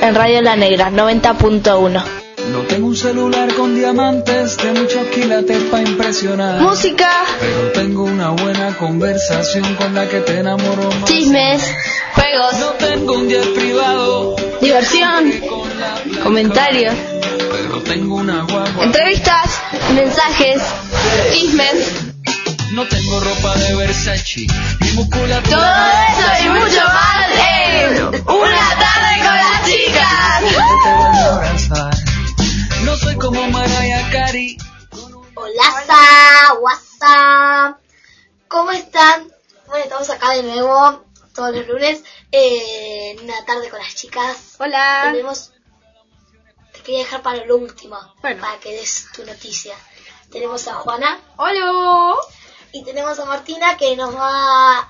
en Radio La Negra 90.1. No tengo un celular con diamantes de muchos quilates para impresionar. Música, pero tengo una buena conversación con la que te enamoro más. chismes, juegos, No tengo un jet privado, diversión, comentarios, pero tengo una guagua. entrevistas, mensajes, chismes, No tengo ropa de Versace y musculatura. todo eso y mucho más en Una Tarde con las Chicas. Te voy a abrazar. No soy como Mariah Carey. Hola, WhatsApp. ¿Cómo están? Bueno, estamos acá de nuevo todos los lunes en Una Tarde con las Chicas. Hola. Te quería dejar para lo último, Bueno. para que des tu noticia. Tenemos a Juana Hola. y tenemos a Martina que nos va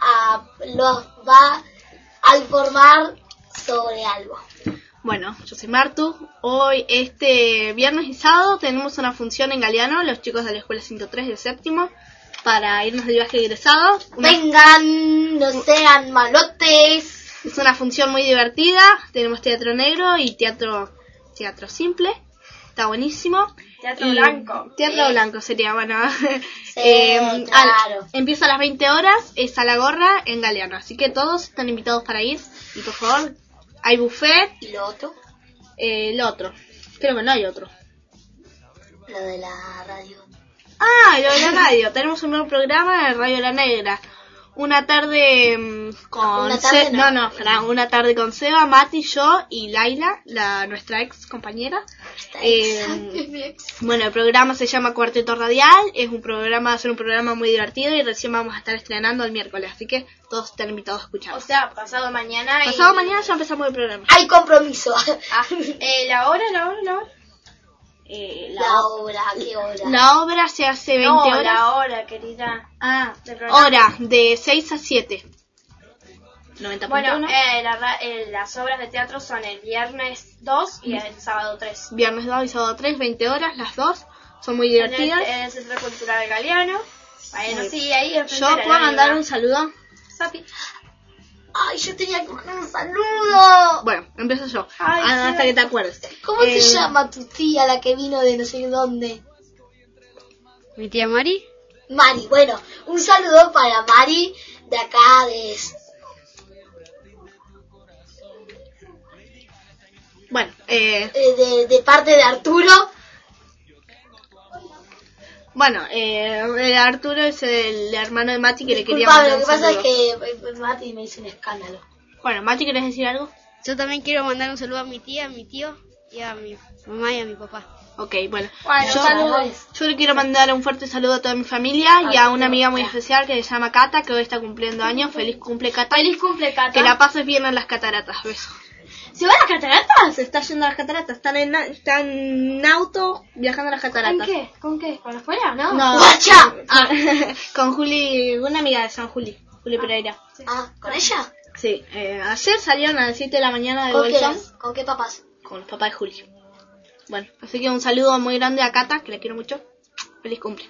a informar sobre algo. Bueno, yo soy Martu. Hoy, este viernes y sábado, tenemos una función en Galeano, los chicos de la Escuela 103 de séptimo, para irnos de viaje egresado. Vengan, no sean malotes. Es una función muy divertida. Tenemos teatro negro y teatro simple. Está buenísimo. Teatro blanco. Teatro blanco sería, bueno. Claro. Empieza a las 20 horas, es a la gorra en Galeano. Así que todos están invitados para ir. Y por favor, hay buffet. ¿Y lo otro? Lo otro. Creo que no hay otro. Lo de la radio. Ah, lo de la radio. Tenemos un nuevo programa en Radio La Negra. Una tarde con Una tarde una tarde con Seba, Mati, yo y Laila, nuestra ex compañera. Bueno, el programa se llama Cuarteto Radial. Va a ser un programa muy divertido y recién vamos a estar estrenando el miércoles, así que todos están invitados a escuchar. O sea, pasado mañana. Pasado mañana ya empezamos el programa. Hay compromiso. La hora. La obra, ¿qué hora? La obra se hace 20 horas. La hora, querida. Del programa. Hora de 6 a 7. 90.1. Bueno, las obras de teatro son el viernes 2 y el sábado 3. Viernes 2 y sábado 3, 20 horas, las dos. Son muy divertidas. En el Centro Cultural Galeano. Bueno, sí, ahí. Yo puedo mandar un saludo. Sapi. Ay, yo tenía que mandar un saludo. Bueno, empiezo yo. Ay, sí, hasta que te acuerdes. ¿Cómo se llama tu tía, la que vino de no sé dónde? ¿Mi tía Mari? Mari. Bueno, un saludo para Mari de acá Bueno, de parte de Arturo. Bueno, Arturo es el hermano de Mati que le quería Disculpame, mandar lo que un pasa saludo. es que Mati me hizo un escándalo. Bueno, Mati, ¿querés decir algo? Yo también quiero mandar un saludo a mi tía, a mi tío y a mi mamá y a mi papá. Ok, bueno. Bueno, saludos. Yo le quiero mandar un fuerte saludo a toda mi familia y a una amiga muy especial que se llama Cata, que hoy está cumpliendo años. Feliz cumple, Cata. Feliz cumple, Cata. Que la pases bien en las cataratas. Besos. ¿Se van a las cataratas? Se está yendo a las cataratas. Está en auto viajando a las cataratas. ¿En qué? ¿Con qué? ¿Con afuera? No. No. ¡Guacha! Con Juli, una amiga de San Juli Pereira. Ah, ¿con ella? Sí, ayer salieron a las 7 de la mañana de ¿Con qué? Bolsón ¿Con qué papás? con los papás de Juli. Bueno, así que un saludo muy grande a Cata, que la quiero mucho. Feliz cumple.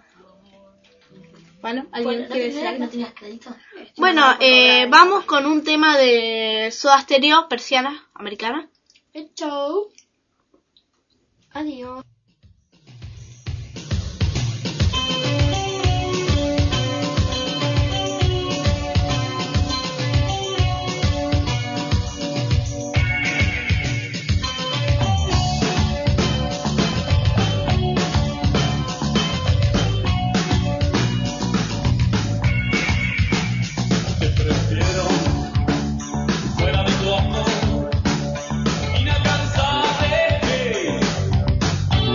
Bueno, ¿alguien quiere decir algo? ¿No tenías crédito? Bueno, vamos con un tema de Soda Stereo, persiana americana. Chau. Adiós. Fuera de tu amor, inalcanzable.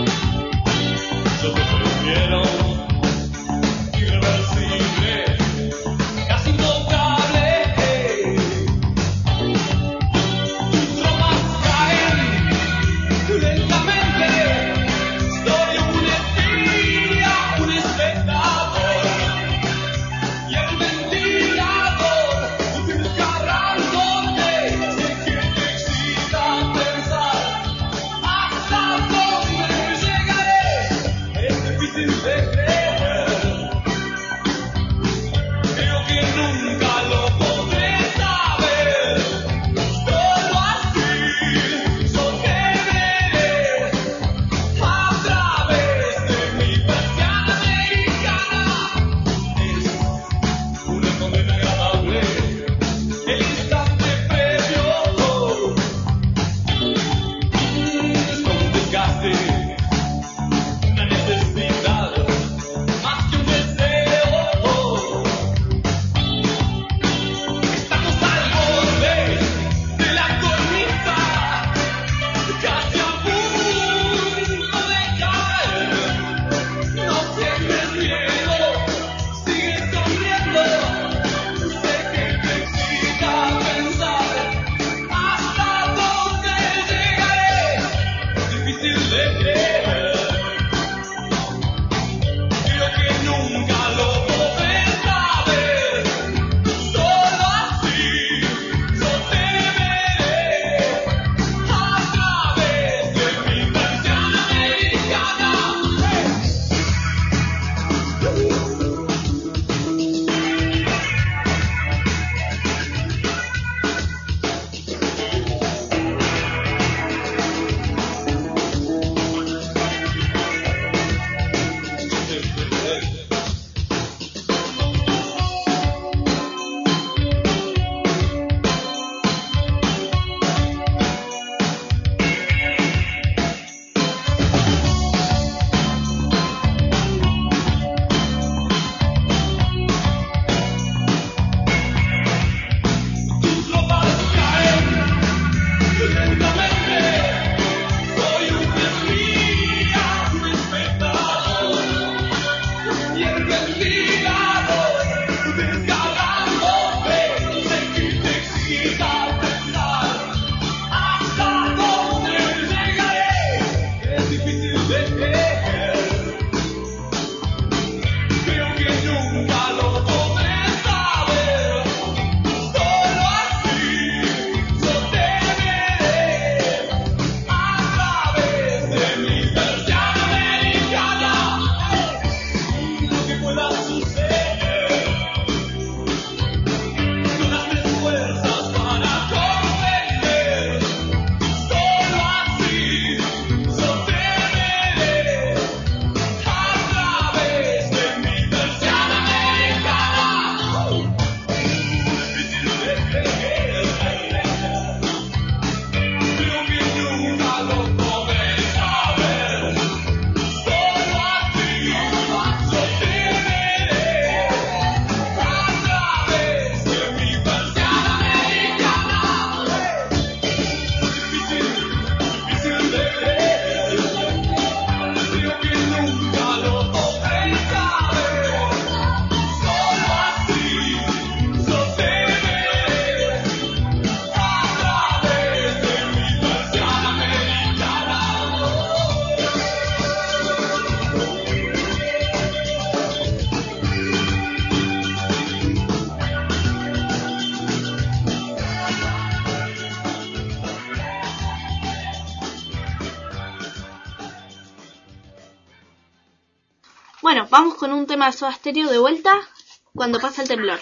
Bueno, vamos con un tema de Soda Stereo de vuelta, Cuando pasa el temblor.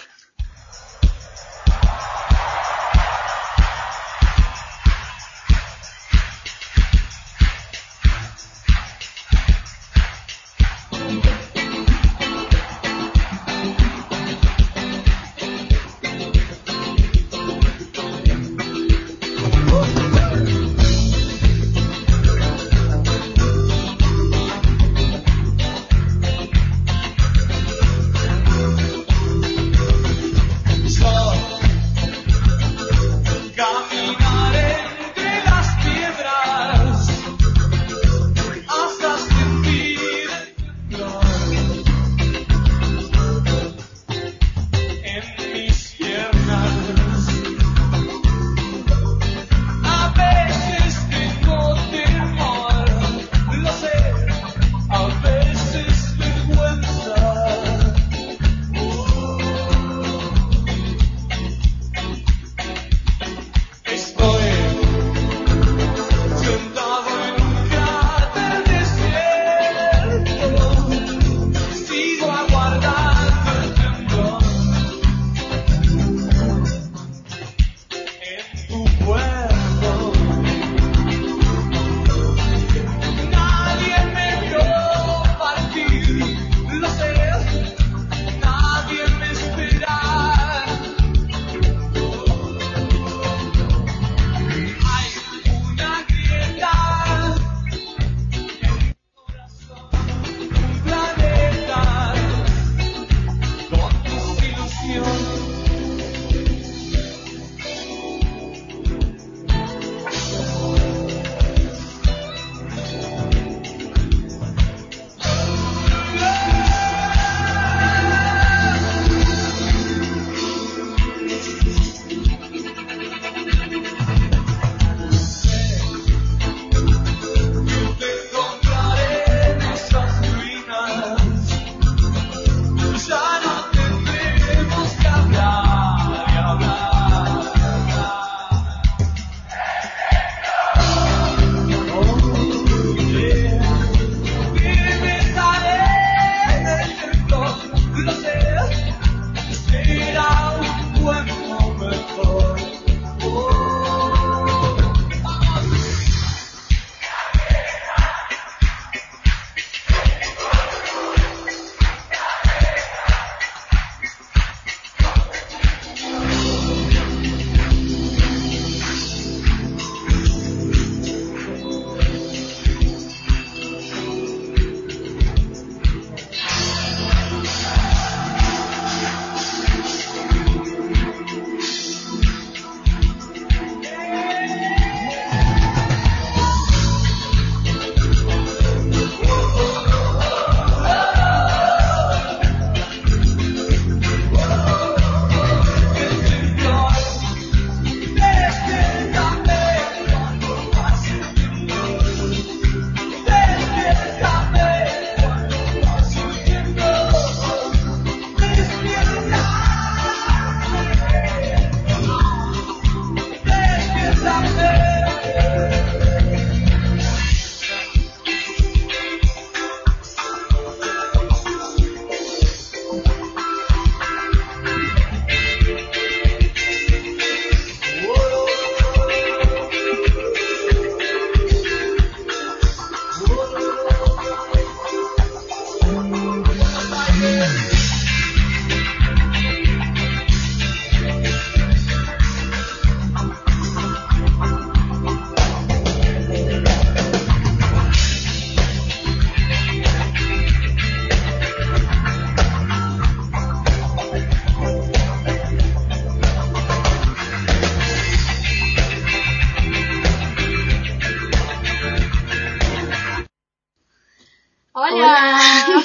Hola.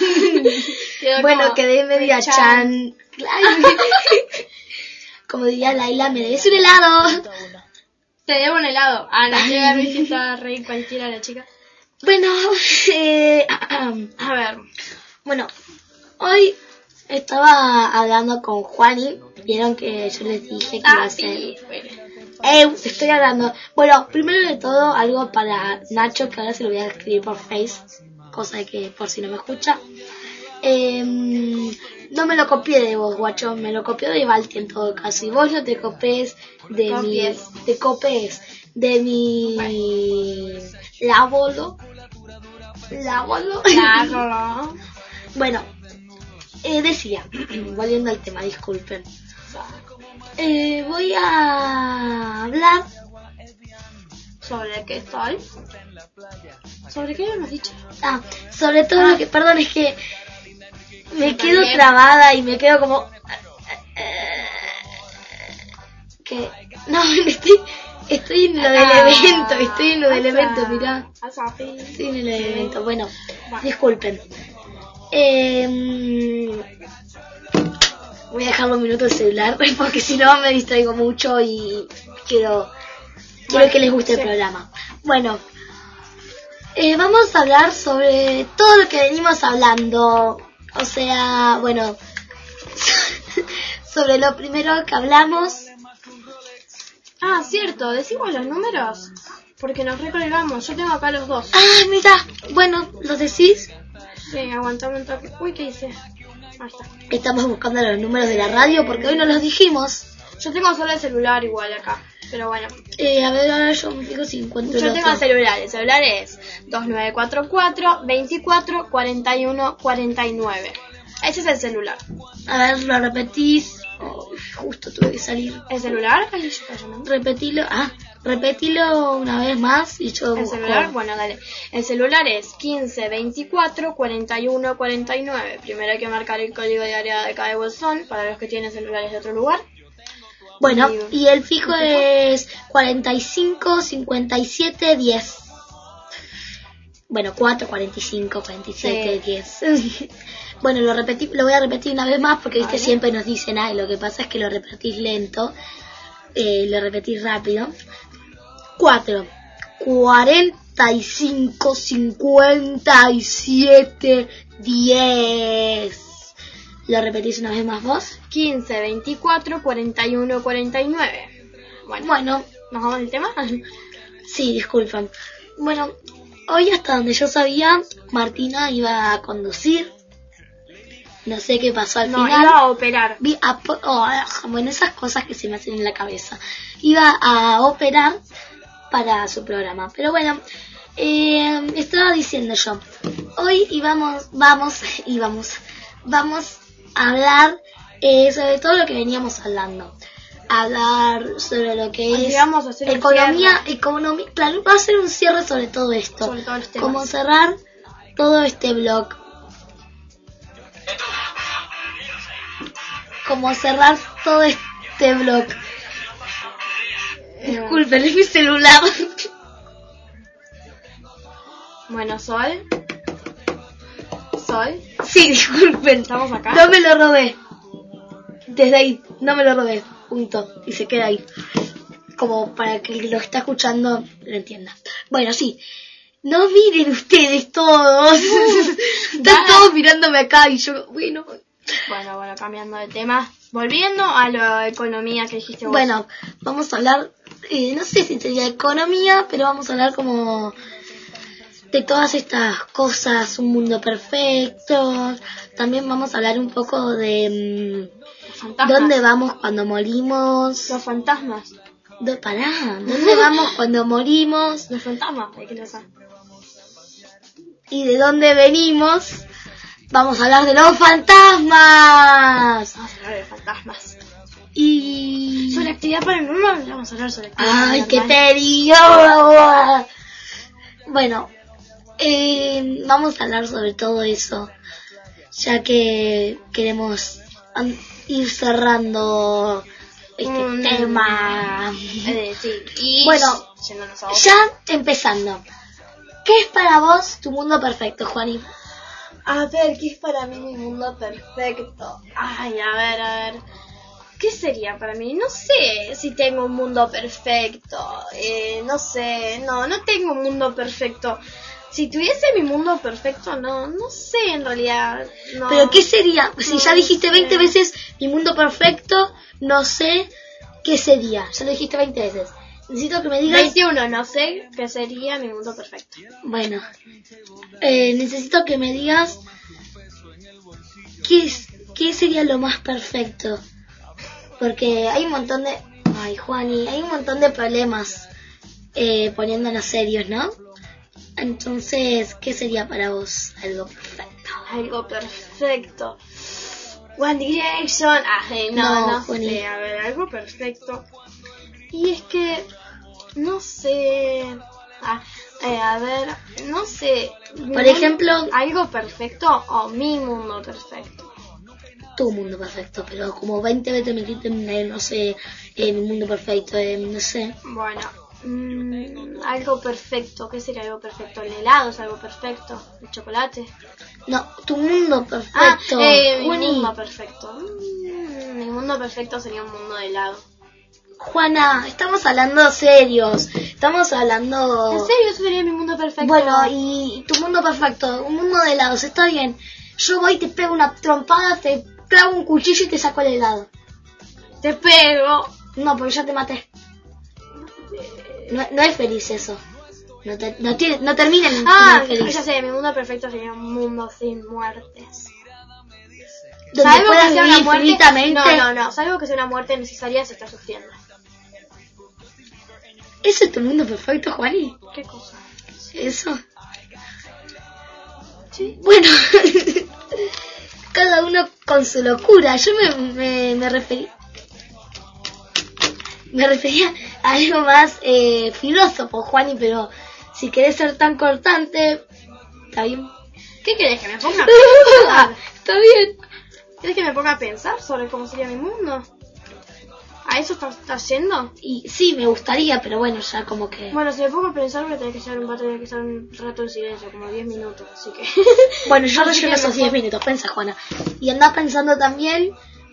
Bueno, quedé media chan. Como diría Laila, me debes un helado. Te debo un helado. Ah, no te me hiciste reír cualquiera la chica. Bueno, A ver. bueno, hoy estaba hablando con Juani. Vieron que yo les dije que iba a ser... sí. Te estoy hablando. Bueno, primero de todo, algo para Nacho, que ahora se lo voy a escribir por Face, cosa de que por si no me escucha. No me lo copié de vos, guacho, me lo copió de Balti en todo caso. Y vos no te copies de te copies de mi labolo. Bueno, decía, volviendo al tema, disculpen. Voy a hablar ¿Sobre qué estoy? ¿Sobre qué hemos dicho? sobre todo lo que, perdón, es que me quedo trabada y me quedo como que no, estoy en lo del evento, mirá. Estoy en el evento. Bueno, disculpen. Voy a dejarlo un minuto el celular porque si no me distraigo mucho y quiero que les guste el programa. Bueno, vamos a hablar sobre todo lo que venimos hablando. O sea, bueno, sobre lo primero que hablamos. Cierto, decimos los números porque nos recolgamos. Yo tengo acá los dos. Mira, bueno, ¿los decís? Sí, aguantame un toque. Uy, ¿qué hice? Ahí está. Estamos buscando los números de la radio porque hoy no los dijimos. Yo tengo solo el celular igual acá, pero bueno. A ver, ahora yo me fijo si encuentro. Yo tengo el celular es 2944 24 41 49. Ese es el celular. A ver, lo repetís. Justo tuve que salir. ¿El celular? Repetilo una vez más y yo ¿El busco. celular? Bueno, dale. El celular es 15 24 41 49. Primero hay que marcar el código de área de cada bolsón para los que tienen celulares de otro lugar. Bueno, y el fijo es 45 57 10. Bueno, 4, 45, 47, 10. Bueno, lo voy a repetir una vez más porque viste siempre nos dicen, lo que pasa es que lo repetís lento, lo repetís rápido. 4, 45, 57, 10. ¿Lo repetís una vez más vos? 15, 24, 41, 49. Bueno, ¿nos vamos del tema? Sí, disculpan. Bueno, hoy hasta donde yo sabía, Martina iba a conducir. No sé qué pasó al final. Iba a operar. Bueno, esas cosas que se me hacen en la cabeza. Iba a operar para su programa. Pero bueno, estaba diciendo yo. Hoy vamos a hablar sobre todo lo que veníamos hablando. Hablar sobre lo que es vamos a hacer economía. Claro, va a ser un cierre sobre todo esto. Sobre todos los temas. Como cerrar todo este blog. Disculpen, es mi celular. Bueno, Sol. Sí, disculpen. ¿Estamos acá? No me lo robé. Desde ahí, no me lo robé. Punto. Y se queda ahí. Como para que el que lo está escuchando lo entienda. Bueno, sí. No miren ustedes todos. Están todos mirándome acá y yo, bueno, cambiando de tema. Volviendo a la economía que dijiste vos. Bueno, vamos a hablar, no sé si sería economía, pero vamos a hablar como de todas estas cosas, un mundo perfecto. También vamos a hablar un poco de dónde vamos cuando morimos. Los fantasmas. ¿Dónde vamos cuando morimos? Los fantasmas, hay que lo saber. Y de dónde venimos. Vamos a hablar de los fantasmas. Y sobre actividad paranormal vamos a hablar sobre actividad paranormal. ¡Ay, qué te digo! Bueno, vamos a hablar sobre todo eso, ya que queremos ir cerrando este tema. Y bueno, ya empezando. ¿Qué es para vos tu mundo perfecto, Juani? A ver, ¿qué es para mí mi mundo perfecto? Ay, a ver. ¿Qué sería para mí? No sé si tengo un mundo perfecto. No sé, no tengo un mundo perfecto. Si tuviese mi mundo perfecto, no sé en realidad. No. ¿Pero qué sería? Si ya dijiste 20 veces mi mundo perfecto, no sé qué sería. Ya lo dijiste 20 veces. Necesito que me digas... 21, no sé qué sería mi mundo perfecto. Bueno, necesito que me digas ¿qué sería lo más perfecto? Porque hay un montón de... Ay, Juani, hay un montón de problemas poniéndonos serios, ¿no? Entonces, ¿qué sería para vos algo perfecto? Algo perfecto. One Direction. No Juani. sé. A ver, algo perfecto. Y es que... No sé... a ver, no sé. Por ejemplo... ¿Algo perfecto o mi mundo perfecto? Tu mundo perfecto, pero como 20 veces me dijiste, no sé, mi mundo perfecto, no sé. Bueno, algo perfecto. ¿Qué sería algo perfecto? ¿El helado es algo perfecto? ¿El chocolate? No, tu mundo perfecto. Mi Juani. mundo perfecto. Mi mundo perfecto sería un mundo de helado. Juana, estamos hablando serios. Estamos hablando... ¿En serio eso sería mi mundo perfecto? Bueno, y tu mundo perfecto, un mundo de helados, está bien. Yo voy y te pego una trompada, te clavo un cuchillo y te saco el helado. Te pego. No, porque ya te maté. No es feliz eso. No termina en feliz. Ya sé, mi mundo perfecto sería un mundo sin muertes. Donde Salvo puedas que sea vivir una muerte... infinitamente. No, salvo que sea una muerte necesaria, se está sufriendo. ¿Ese es tu mundo perfecto, Juani? ¿Qué cosa? ¿Eso? Sí. Bueno, cada uno con su locura. Yo me refería a algo más filósofo, Juani, pero si querés ser tan cortante, está bien. ¿Qué querés que me ponga a pensar? Está bien. ¿Querés que me ponga a pensar sobre cómo sería mi mundo? ¿A eso estás yendo? Y sí, me gustaría, pero bueno, ya como que... Bueno, si me pongo a pensar voy a tener que estar un rato en silencio, como 10 minutos, así que... Bueno, yo Así relleno que esos mejor- 10 minutos, pensa, Juana. Y andás pensando también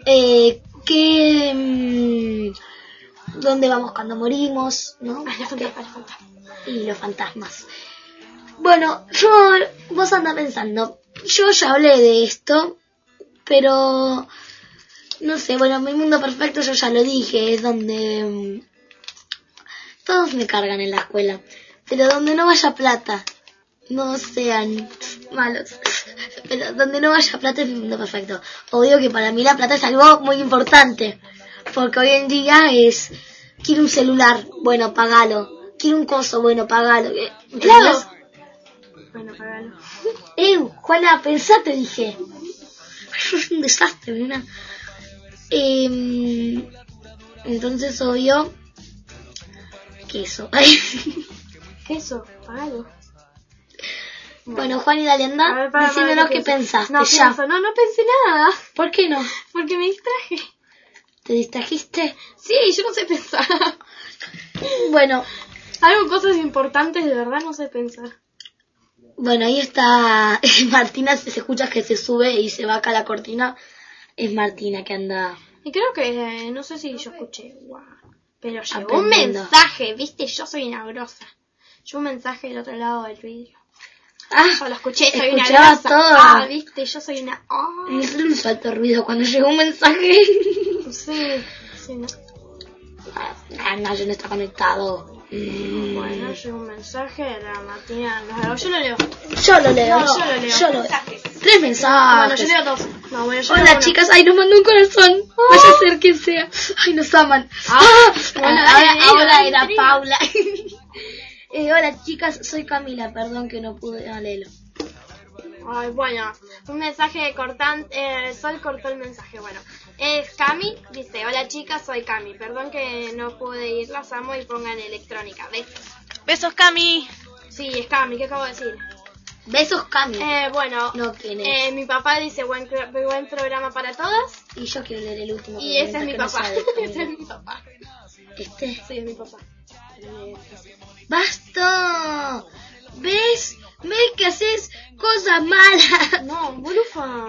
dónde vamos cuando morimos, ¿no? Ay, la fantasma. Y los fantasmas. Bueno, vos andás pensando, yo ya hablé de esto, pero no sé, bueno, mi mundo perfecto yo ya lo dije, es donde todos me cargan en la escuela, pero donde no vaya plata, no sean malos, pero donde no vaya plata es mi mundo perfecto. Obvio que para mí la plata es algo muy importante, porque hoy en día quiero un celular, bueno, pagalo, quiero un coso, bueno, pagalo. ¡Claro! Bueno, pagalo. Juana, pensate, dije. Es un desastre, nena. Entonces, obvio, queso. Queso, pagalo. Bueno, Juan y dale, A anda ver, para, diciéndonos ¿qué qué piensas? pensaste No, ya. pienso, no pensé nada. ¿Por qué no? Porque me distraje. ¿Te distrajiste? Sí, yo no sé pensar. Bueno, Algo, cosas importantes, de verdad no sé pensar. bueno, ahí está Martina, se escucha que se sube y se va acá a la cortina. Es Martina que anda... Y creo que, no sé si yo escuché, wow, pero llegó un Aprendiendo. mensaje, viste, yo soy una grosa. Llegó un mensaje del otro lado del vidrio. Ah, Yo lo escuché, soy una escuchaba grosa. todo. Viste, yo soy una... me salió un suelto ruido cuando llegó un mensaje. Sí, no. No, yo no está conectado. Bueno, llegó un mensaje de la Martina. Yo lo leo. Yo lo leo. No, yo lo leo. Yo lo leo. 3 Bueno, mensajes. yo leo dos. No, bueno, yo Hola leo uno. chicas, ay, nos mandó un corazón. Vaya a ser quien sea. Ay, nos aman. Bueno, dale, ahora dale, era dale. Paula. Hola chicas, soy Camila, perdón que no pude leerlo. Ay, bueno, un mensaje cortante, Sol cortó el mensaje, bueno. Es Cami, dice, hola chicas, soy Cami, perdón que no pude ir, las amo y pongan electrónica, besos. Besos, Cami. Sí, es Cami, ¿qué acabo de decir? Besos, Cami. Bueno, No, ¿quién es? mi papá dice, buen programa para todas, Y yo quiero leer el último. y ese es mi que no papá, sea de ese Camila. es mi papá, ¿Este? sí, es mi papá. ¡Basta! ¿Ves? ¿Ves que haces cosas malas? No, bolufa.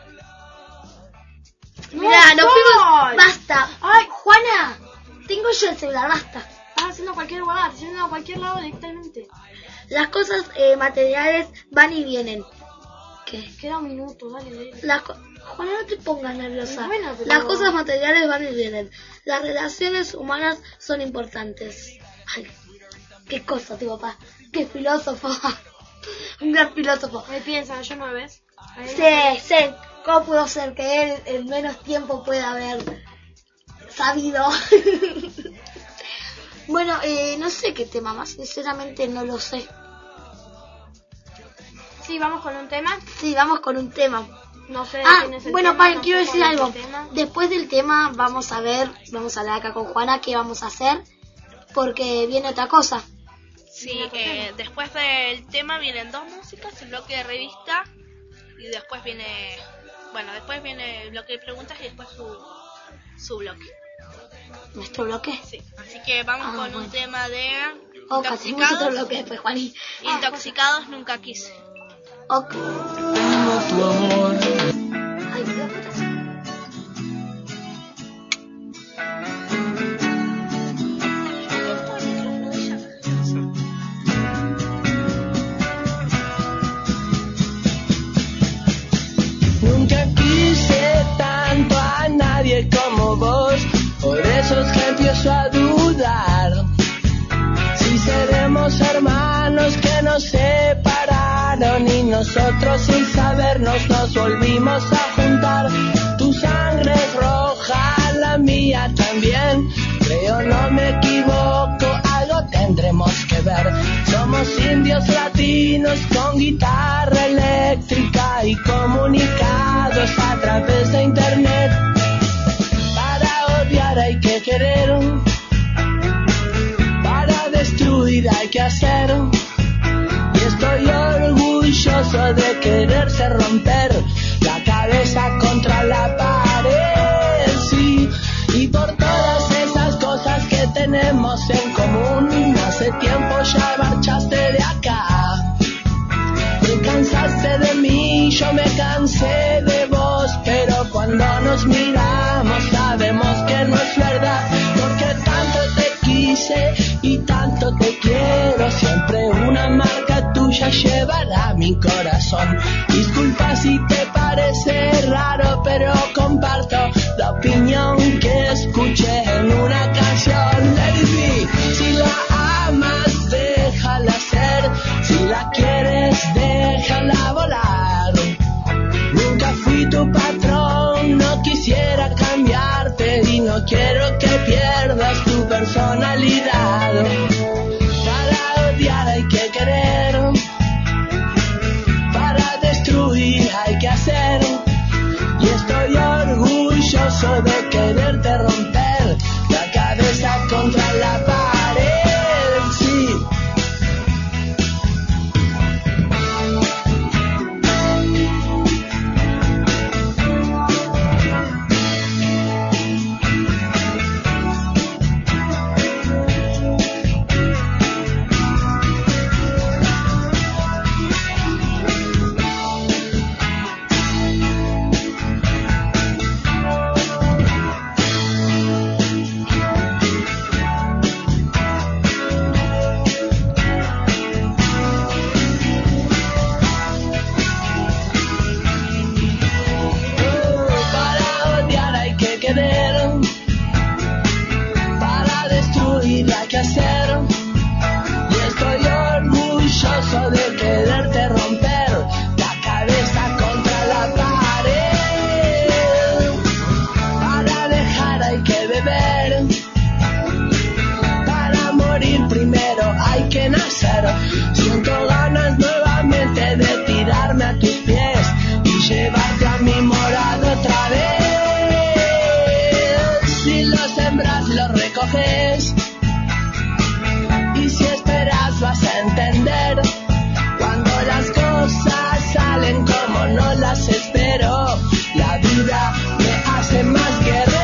Mirá, nos Sol. fuimos. ¡Basta! Ay, Juana, tengo yo el celular, basta. estás haciendo cualquier lugar, estás haciendo a cualquier lado directamente. Las cosas materiales van y vienen. ¿Qué? Queda un minuto, dale, dale. Juana, no te pongas nerviosa. Bueno, pero- Las cosas materiales van y vienen. Las relaciones humanas son importantes. Ay, qué cosa, tu papá. Qué filósofo. Un gran filósofo. Me piensan, yo no ves. Sí. ¿Cómo pudo ser que él en menos tiempo pueda haber sabido? Bueno, no sé qué tema más, sinceramente no lo sé. Sí, vamos con un tema. Sí, vamos con un tema. No sé quién es el bueno, tema, no quiero sé decir cuál es algo. el tema. Después del tema vamos a hablar acá con Juana qué vamos a hacer, porque viene otra cosa. Sí, después del tema vienen 2 músicas, el bloque de revista y después viene el bloque de preguntas y después su bloque. ¿Nuestro bloque? Sí, así que vamos con un tema de Hacemos otro bloque después, Juani. Intoxicados nunca quise. Ok. Tengo tu amor. Ay, me da putas. Nunca quise tanto a nadie como vos, por eso es que empiezo a dudar si seremos hermanos que nos separaron y nosotros sin sabernos nos volvimos a juntar. Tu sangre es roja, la mía también, creo no me equivoco, algo tendremos que ver. Somos indios latinos con guitarra eléctrica y comunicados a través de internet. Para odiar hay que querer, para destruir hay que hacer. Y estoy orgulloso de quererse romper la cabeza contra la pared, sí. Y por todas esas cosas que tenemos en común, hace tiempo ya marchaste de acá. Te cansaste de mí, yo me cansé de vos, pero cuando nos miramos sabemos que no es verdad, porque tanto te quise y tanto te quiero, siempre una marca tuya llevará mi corazón. Disculpa si te parece raro, pero comparto la opinión que escuché en una canción. Let it be. Si la amas, déjala ser, si la quieres, déjala volar. Nunca fui tu patrón, no quisiera cambiarte y no quiero que pierdas tu personalidad. Para odiar hay que querer, para destruir hay que hacer. Y estoy orgulloso de quererte romper la cabeza contra la pared, sí. Para destruir hay que hacer. Y estoy orgulloso de quererte romper la cabeza contra la pared. Para dejar hay que beber, para morir primero hay que nacer. Siento ganas nuevamente de tirarme a tus pies y llevarte a mi morada otra vez. Si lo sembras, lo recoges. Y si esperas, vas a entender. Cuando las cosas salen como no las espero, la vida me hace más guerrero.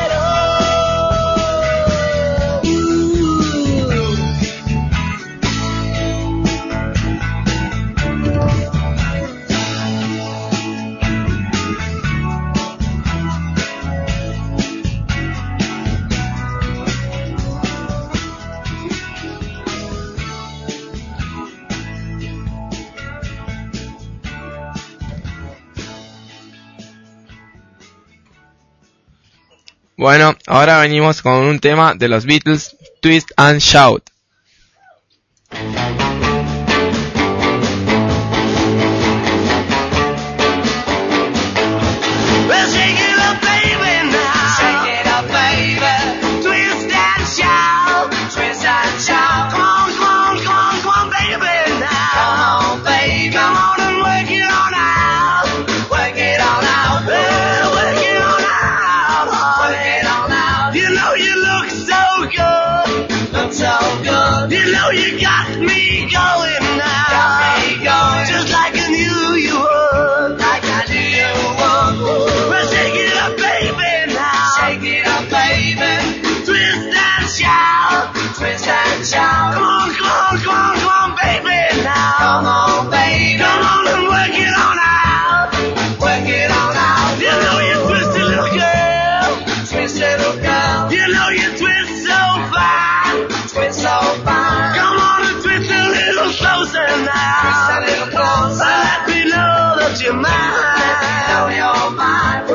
Bueno, ahora venimos con un tema de los Beatles, Twist and Shout. know you got me going now. Got me going. Just like I knew you would. Like I knew you would. Well, shake it up, baby, now. Shake it up, baby. Twist and shout. Twist and shout. Come on, come on, come on, come on, baby, now. Come on, baby. Come on and work it on out. Work it on out. You know you twisted little girl. Twist little girl. You know you twist so fine. Twist so fine. Come on and twist a little closer now. Twist a little closer. Let me know that you're mine. Let me know you're mine.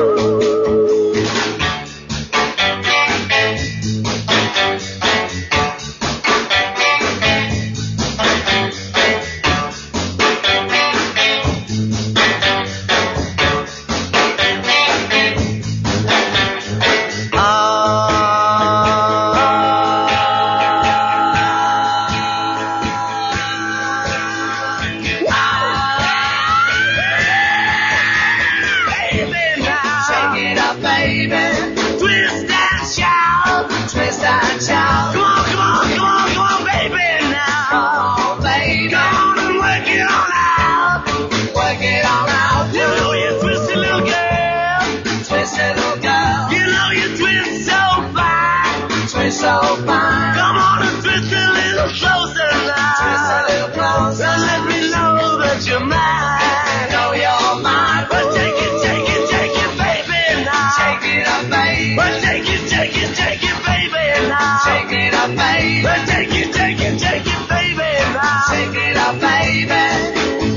So fine. Come on and twist a little closer now. Twist a little closer. Now let me know that you're mine. Know you're mine. Well, take it, baby, now. Take it up, baby. Well, take it, baby, now. Take it up, baby. Well, take it, baby, now. Take it up, baby.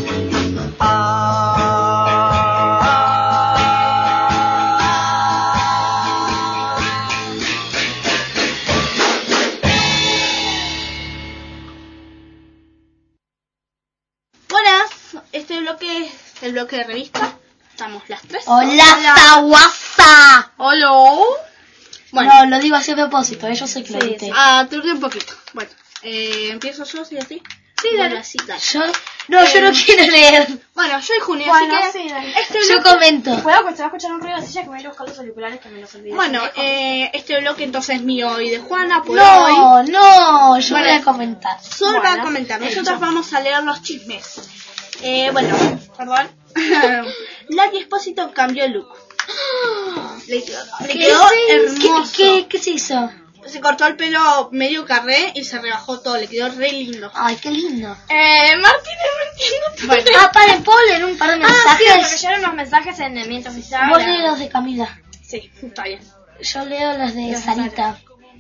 El bloque de revista. Estamos las tres. Hola, Zawasa. Hola. Bueno, lo digo así a propósito, yo sé que lo dije. Aturde un poquito. Bueno, empiezo yo, ¿sí así? Sí, dale. Así, dale. Yo no quiero leer. Bueno, yo y Junio, Bueno, así que sí, dale. Yo comento. Puedo escuchar un ruido de silla que me voy a buscar los auriculares que me los olvidé. Bueno, este bloque entonces es mío y de Juana por hoy. No, yo voy a comentar. Sol va a comentar. Nosotros vamos a leer los chismes. Bueno, perdón. Lady Espósito cambió look. Le quedó hermoso. ¿Qué se hizo? Se cortó el pelo medio carré y se rebajó todo. Le quedó re lindo. Ay, qué lindo. Martín, no entiendo. Bueno. Paren, ¿puedo leer un par de mensajes? Sí, porque llegaron unos mensajes en el mientras estaba. Vos lees los de Camila. Sí, está bien. Yo leo los de Sarita.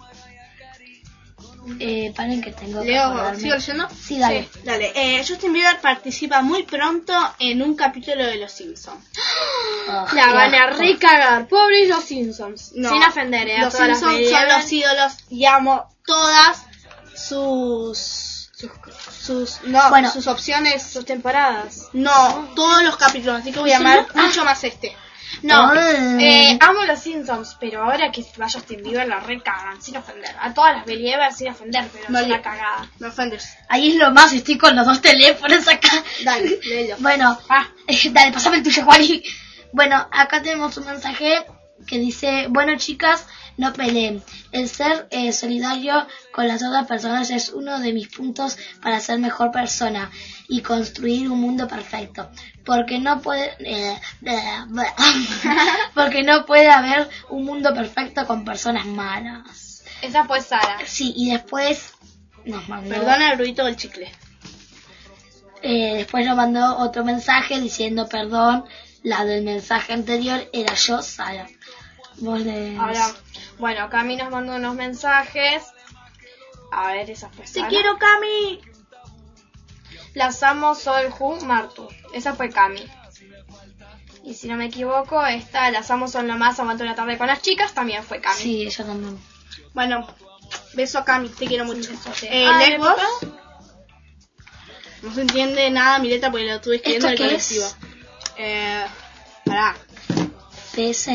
Paren que tengo que Leo, acordarme. ¿sigo leyendo? Sí, dale. Sí, dale. Justin Bieber participa muy pronto en un capítulo de Los Simpsons. La van a recagar, pobres los Simpsons. No, sin ofender, a los todas las Simpsons son los ídolos y amo todas sus opciones, sus temporadas. no, todos los capítulos, así que voy a amar mucho más este. No, amo los Simpsons, pero ahora que vaya Justin Bieber la recagan, sin ofender. A todas las Believers sin ofender, pero No, es una cagada. Me ofendes. Ahí es lo más, estoy con los dos teléfonos acá. Dale, léelo. Bueno, dale, pasame el tuyo, Juani. Bueno, acá tenemos un mensaje que dice: bueno, chicas, no peleen. El ser solidario con las otras personas es uno de mis puntos para ser mejor persona y construir un mundo perfecto. Porque no puede haber un mundo perfecto con personas malas. Esa fue Sara. Sí, y después nos mandó... Perdona el ruido del chicle. Después nos mandó otro mensaje diciendo perdón. La del mensaje anterior era yo, Sara. Vos lees. Ahora, bueno, Cami nos mandó unos mensajes. A ver, esa fue Sara. ¡Te quiero, Cami! Las amo, Sol, Ju, Martu. Esa fue Cami. Y si no me equivoco, esta, las amo, son lo más, aguanto una tarde con las chicas, también fue Cami. Sí, ella también. Bueno, beso a Cami, te quiero mucho. ¿le vos? No se entiende nada mi letra porque lo estuve escribiendo en el ¿Esto qué colectivo. Pará. PS.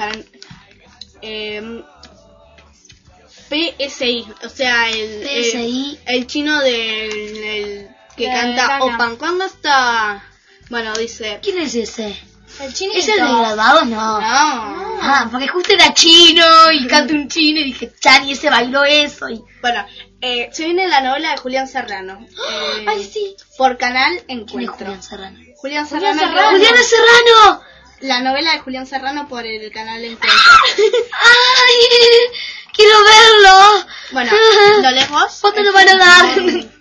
PSI, o sea, PSI. el chino del que De canta Gana. Opan. ¿Cuándo está? Bueno, dice... ¿Quién es ese? El chinito. ¿Es el de graduado? No. No. Ah, porque justo era chino y canta un chino y dije, Chani, ese bailó eso. Y... Bueno, se viene la novela de Julián Serrano. Ay, sí. Por Canal ¿Quién es Encuentro. Julián Serrano? Julián Serrano. ¡Julián Serrano! La novela de Julián Serrano por el Canal Encuentro. ¡Ay! ¡Quiero verlo! Bueno, ¿lo lees vos? ¿Cuánto lo van a dar?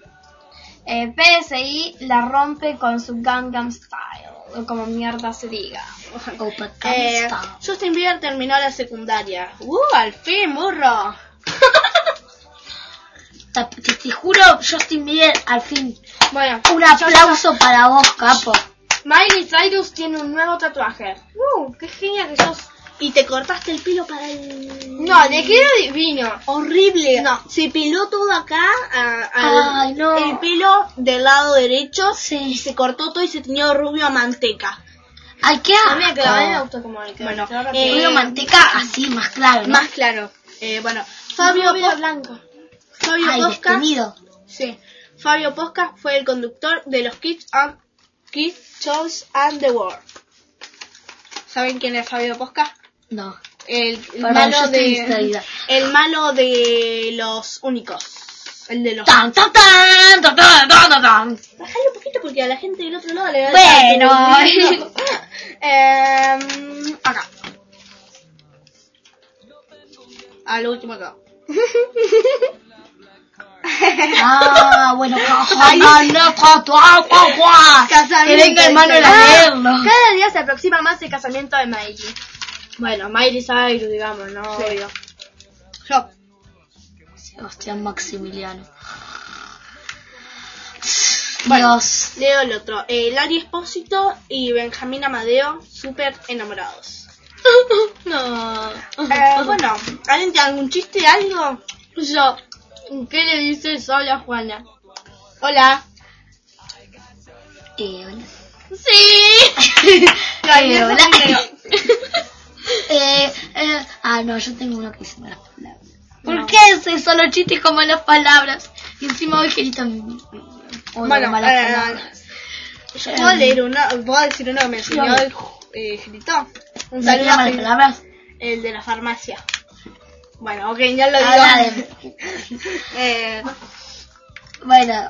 PSI la rompe con su Gangnam Style, o como mierda se diga. Opa, Justin Bieber terminó la secundaria. Al fin, burro. te juro, Justin Bieber, al fin. Bueno, Un aplauso para vos, capo. Miley Cyrus tiene un nuevo tatuaje. ¡Qué genial que sos! Y te cortaste el pelo para el... No, le queda divino. Horrible. No. Se peló todo acá. Ay, no. El pelo del lado derecho. Sí. Y se cortó todo y se teñió rubio a manteca. Ay, qué A mí me quedó, a mí me asco. gustó como el que Bueno, Rubio manteca así, más claro, ¿no? Más claro. Bueno, Fabio blanco. Ay, Posca. destemido. Sí. Fabio Posca fue el conductor de los Kids Shows and the World. ¿Saben quién es Fabio Posca? No. El Perdón, yo malo estoy de distraída. el malo de los únicos. El de los... ¡Tan, tan, tan, tan, tan, tan, tan, tan! Bájale un poquito porque a la gente del otro lado le va a Bueno. Acá. Al último acá. Ah, bueno. Que venga el Manuel a leerlo. Cada día se aproxima más el casamiento de Miley. Bueno, Miley Cyrus, digamos, ¿no? Sí. Obvio. Yo. Sebastián Maximiliano. Bueno, Dios. leo el otro. Lari Espósito y Benjamín Amadeo, súper enamorados. No. Bueno, ¿alguien tiene algún chiste, algo? Yo. ¿Qué le dices hola, Juana? Hola. Hola. Sí. Hola. No, yo tengo uno que dice malas palabras. ¿Por qué es solo chistes con malas palabras? Y encima hoy Gerito Bueno, malas palabras. yo puedo leer uno, puedo decir uno que me enseñó el Gerito. Un ¿No saludo tiene a malas palabras? el de la farmacia. Bueno, ok, ya lo digo. Dale. Bueno.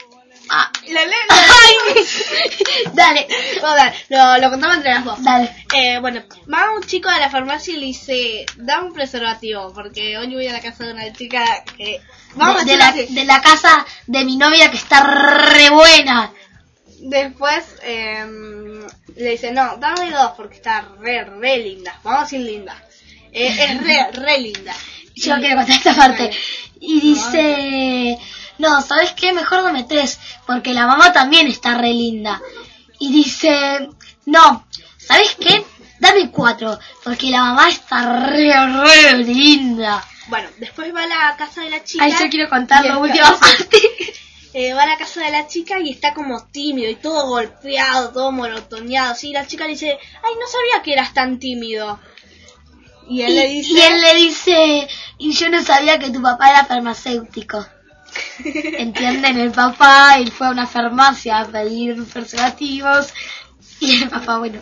Dale. Lo contamos entre las dos. Dale. Bueno, va un chico de la farmacia y le dice, dame un preservativo, porque hoy voy a la casa de una chica que... Vamos a decir así. De la casa de mi novia que está re buena. Después le dice, no, dame dos porque está re linda. Vamos a decir linda. Es re linda. Yo quiero contar esta parte. Y dice, no, ¿sabes qué? Mejor dame 3, porque la mamá también está re linda. Y dice, no, ¿sabes qué? Dame 4, porque la mamá está re linda. Bueno, después va a la casa de la chica. Ay, yo quiero contar y la está- última parte. Va a la casa de la chica y está como tímido y todo golpeado, todo monotoneado. Sí, la chica le dice, ay, no sabía que eras tan tímido. Y él le dice, y yo no sabía que tu papá era farmacéutico. ¿Entienden? El papá, él fue a una farmacia a pedir preservativos. Y el papá, bueno.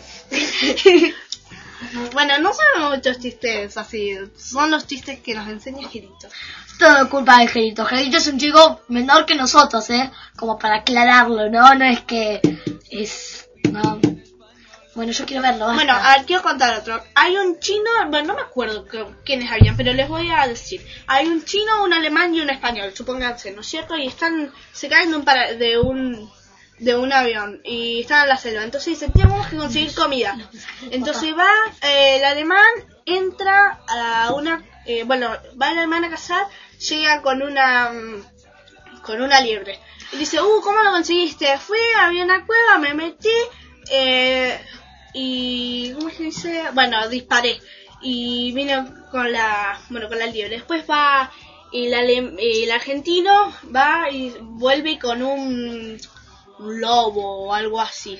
bueno, no sabemos muchos chistes así. Son los chistes que nos enseña Gerito. Todo culpa de Gerito. Gerito es un chico menor que nosotros, como para aclararlo, ¿no? No es que es... No. Bueno, yo quiero verlo. Basta. Bueno, a ver, quiero contar otro. Hay un chino, bueno, no me acuerdo quiénes habían, pero les voy a decir. Hay un chino, un alemán y un español, supónganse, ¿no es cierto? Y se caen de un avión y están en la selva. Entonces dicen, tenemos que conseguir comida. Entonces va, el alemán entra a una, va el alemán a cazar, llega con una liebre. Y dice, ¿cómo lo conseguiste? Había una cueva, me metí, y ¿cómo se dice? Bueno, disparé y vino con la liebre. Después va el argentino, va y vuelve con un lobo o algo así.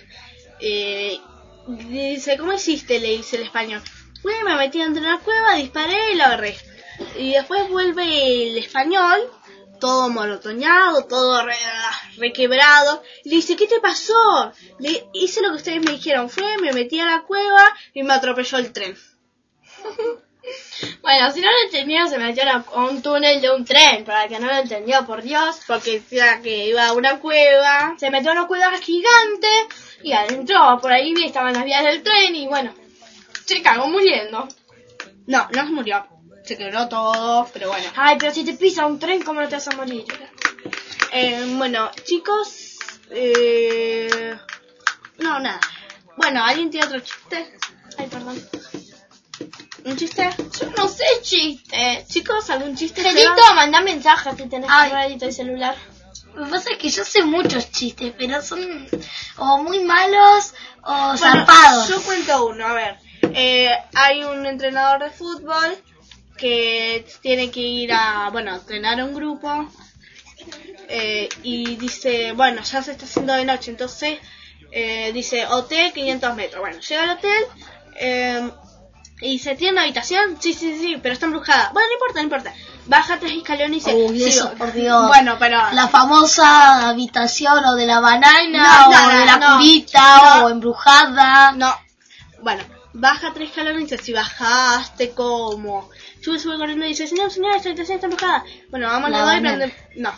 Dice, ¿cómo hiciste? Le dice el español. Me metí dentro de una cueva, disparé y lo agarré. Y después vuelve el español todo monotoneado, todo requebrado. Le dice, ¿qué te pasó? Le hice lo que ustedes me dijeron, me metí a la cueva y me atropelló el tren. Bueno, si no lo entendió, se metió a un túnel de un tren. Para el que no lo entendió, por Dios. Porque decía que iba a una cueva. Se metió a una cueva gigante y adentro, por ahí estaban las vías del tren y bueno, se cagó muriendo. No se murió. Se quebró todo, pero bueno. Ay, pero si te pisa un tren, ¿cómo no te vas a morir? Bueno, chicos, no, nada. Bueno, ¿alguien tiene otro chiste? Ay, perdón. ¿Un chiste? Yo no sé chistes. Chicos, ¿algún chiste? Felito, manda mensajes si tenés radito el celular. Lo que pasa es que yo sé muchos chistes, pero son o muy malos o zarpados. Yo cuento uno, a ver. Hay un entrenador de fútbol que tiene que ir a, entrenar a un grupo. Y dice, bueno, ya se está haciendo de noche, entonces dice, hotel 500 metros. Bueno, llega al hotel y dice, ¿tiene una habitación? Sí, pero está embrujada. Bueno, no importa. Baja 3 escalones y dice, Uy, eso, por Dios. Bueno, pero... La famosa habitación o de la banana o de la curita o embrujada. No. Bueno, baja 3 escalones y dice, si bajaste, ¿cómo? Sube corriendo y dice, señor, esta habitación está embrujada. Bueno, vamos los dos y prenden... No.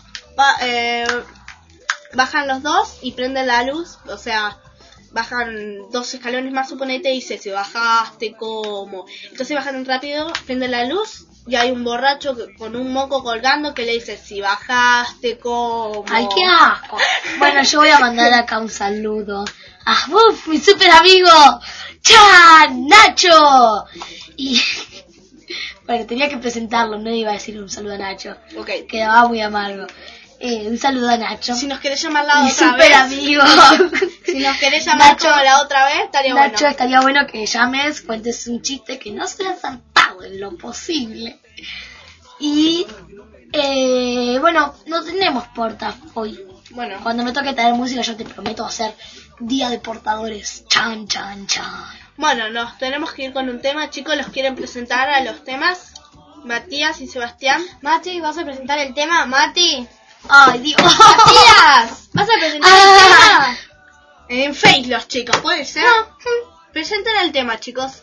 Bajan los dos y prenden la luz, o sea... Bajan 2 escalones más, suponete, y dice, si bajaste, ¿cómo? Entonces bajan tan rápido, prenden la luz, y hay un borracho con un moco colgando que le dice, si bajaste, ¿cómo? ¡Ay, qué asco! Bueno, yo voy a mandar acá un saludo a mi super amigo, ¡Chan! ¡Nacho! Y... bueno, tenía que presentarlo, no iba a decir un saludo a Nacho. Okay. Quedaba muy amargo. Un saludo a Nacho. Si nos querés llamar la mi otra super vez. amigo. Si nos querés llamar Nacho, como la otra vez, estaría Nacho, bueno. estaría bueno que llames, cuentes un chiste que no sea zarpado en lo posible. Y, bueno, no tenemos porta hoy. Bueno. Cuando me toque traer música, yo te prometo hacer día de portadores. Chan. Bueno, nos tenemos que ir con un tema. Chicos, ¿los quieren presentar a los temas? Matías y Sebastián. Mati, ¿vas a presentar el tema? Mati. ¡Ay, Dios! ¡Matías! ¿Vas a presentar el tema? En Face los chicos, ¿puede ser? No. Presenten el tema, chicos.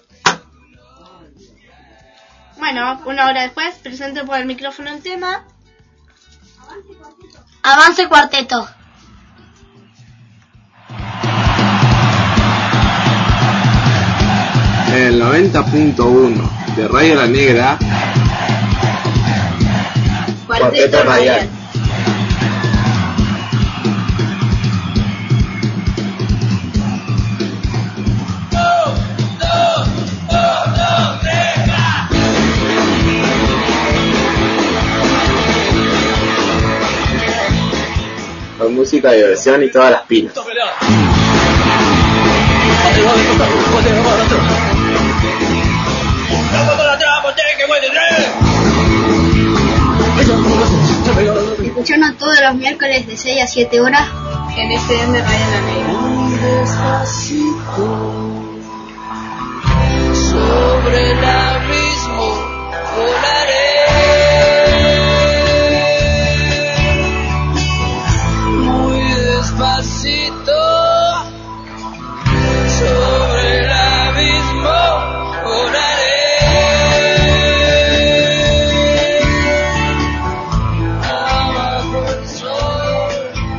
Bueno, una hora después, presenten por el micrófono el tema. Avance cuarteto. En el 90.1 de Radio La Negra, Cuarteto Radial. Con música, diversión y todas las pilas. Escuchanos todos los miércoles de 6 a 7 horas En FM Radio La Negra. Muy despacito, sobre el abismo volaré. Muy despacito, sobre el abismo volaré. Abajo el sol.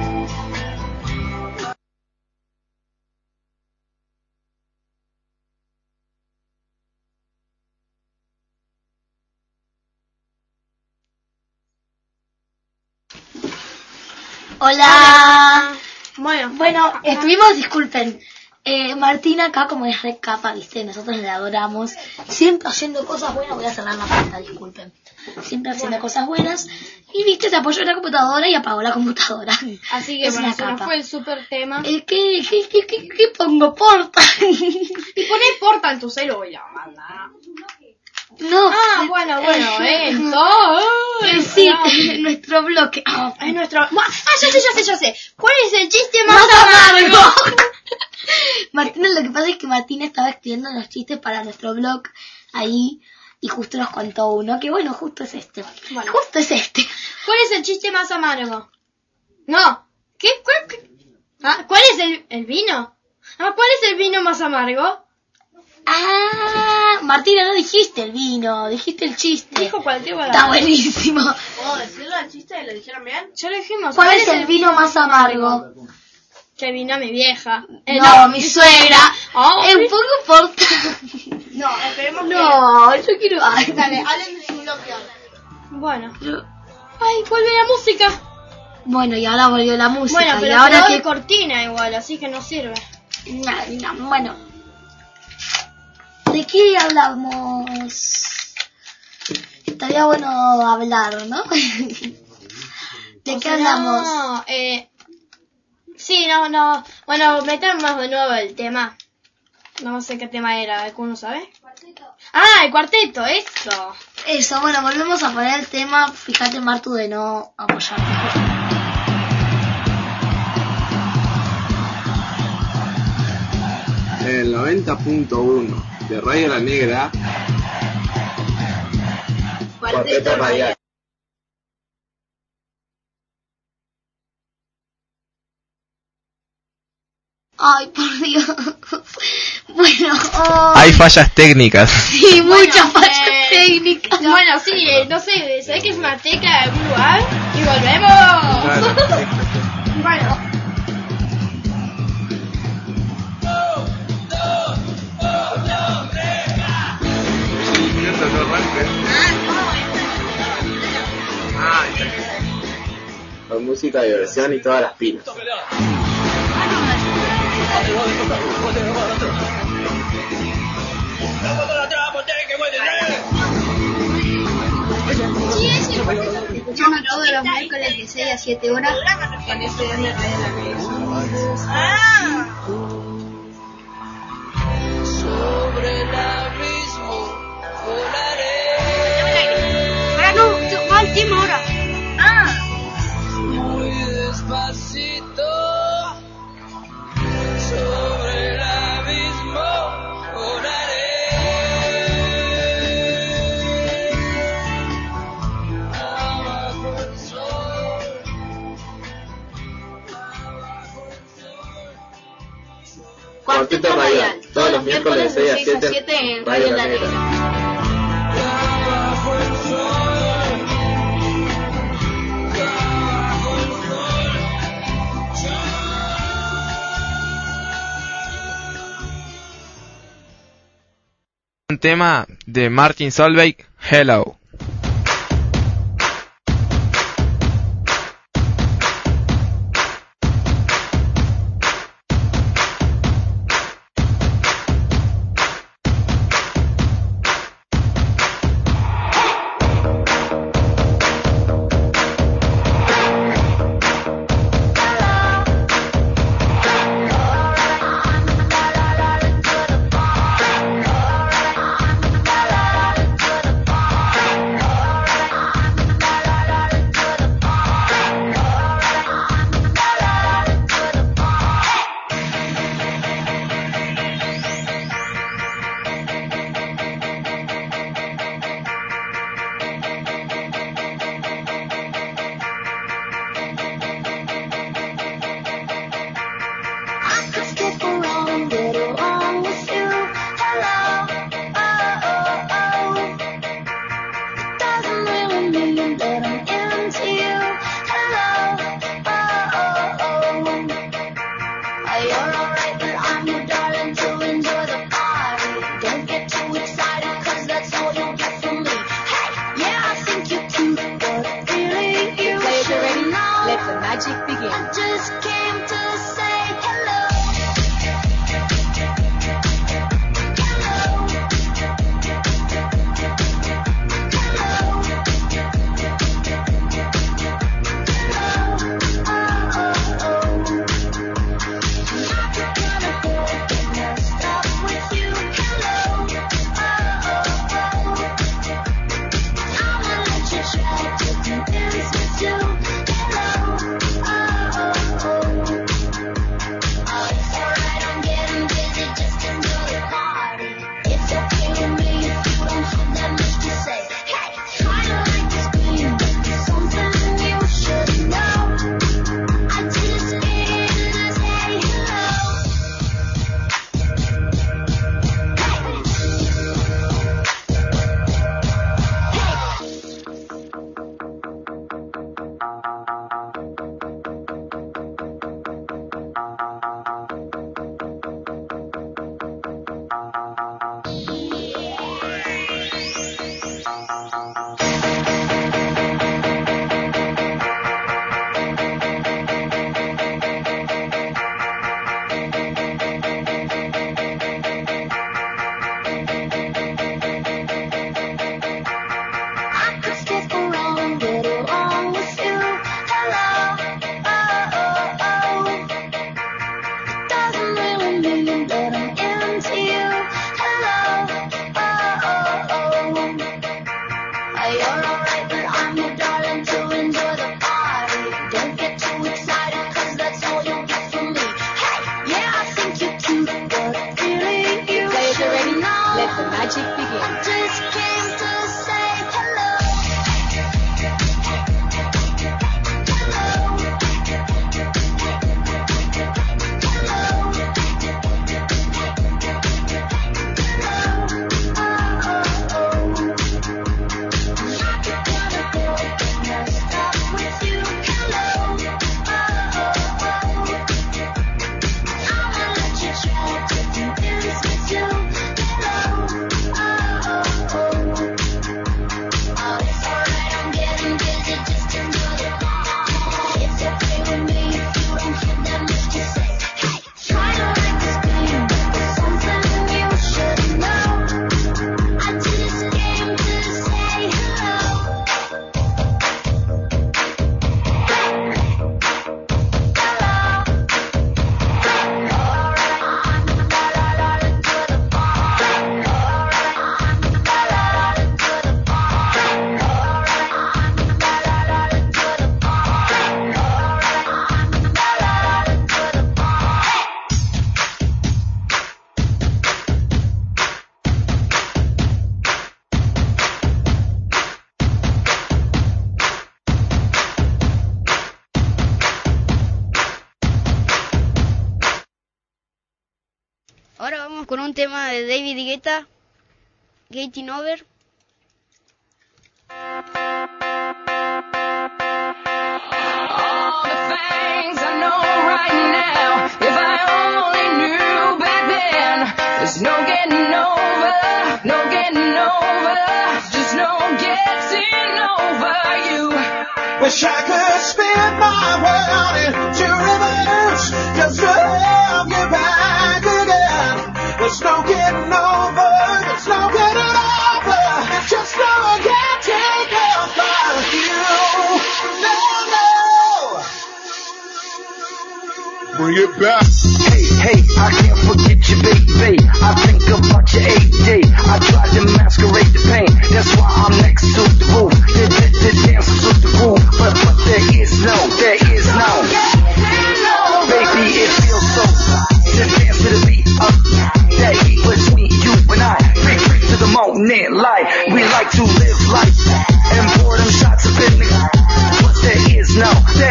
Hola. Bueno, Estuvimos, disculpen. Martina acá, como es re capa, viste, nosotros le adoramos. Siempre haciendo cosas buenas, voy a cerrar la puerta, disculpen. Siempre haciendo cosas buenas. Y viste, se apoyó en la computadora y apagó la computadora. Así que Es bueno, una se nos capa. fue el super tema. ¿Qué pongo? Porta. Y poné porta en tu celu y la manda. No. Bueno, esto. Sí, nuestro bloque. Es nuestro... ya sé. ¿Cuál es el chiste más Más amargo? amargo. Martina, lo que pasa es que Martina estaba escribiendo los chistes para nuestro blog ahí y justo nos contó uno, que bueno, justo es este. Bueno. Justo es este. ¿Cuál es el chiste más amargo? No. ¿Qué? ¿Cuál es el vino? ¿Cuál es el vino más amargo? Martina, no dijiste el vino, dijiste el chiste. Dijo cualquier palabra. Está buenísimo. ¿Puedo decirlo al chiste? ¿Lo dijeron bien? Ya lo dijimos. ¿Cuál es el vino más amargo? Que vino mi vieja. No, mi suegra. Es un poco por... No, esperemos No, yo quiero... que... Dale, hablen de su bloque ahora. Bueno. Ay, vuelve la música. Bueno, y ahora volvió la música. Bueno, pero y ahora quedó que... de cortina igual, así que no sirve. No, bueno. ¿De qué hablamos? Estaría bueno hablar, ¿no? ¿De qué hablamos? No, sí, no. Bueno, metamos de nuevo el tema. No sé qué tema era, ¿alguno sabe? El cuarteto, eso. Eso, bueno, volvemos a poner el tema. Fíjate, Martu, de no apoyar. El 90.1 de Radio La Negra, Cuarteto Radial. Ay, por Dios. Bueno, Hay fallas técnicas. sí, muchas fallas técnicas. Bueno, sí, no sé, ¿sabes que es una tecla de algún lugar? Y volvemos. Bueno. Con música, diversión y todas las pilas. Escuchamos todos los miércoles de 6 a 7 horas en este día de Sobre el abismo volaré. Ahora no, va el tema ahora. Muy despacito. Sobre el abismo volaré. Abajo el sol. Cuarteto Radial, todos los miércoles de 6 a 7 en Radio La Negra. Abajo el sol. Un tema de Martin Solveig, Hello. Ahora vamos con un tema de David Guetta, Getting Over. All the things I know right now, if I only knew back then, there's no getting over, no getting over, just no getting over you. Wish I could spin my world into reverse, just to have you back again. There's no getting over, there's no getting over, just no getting over you. No, no. Bring it back. Hey, I can't forget you, baby. I think about your AD. I tried to masquerade the pain. That's why I'm next to the roof. The dance to the roof. But there is no. Baby, it feels so. To dance to the beat of that heat between you and I. Free to the moment, light. We like to live life and pour them shots up in the. But there is no.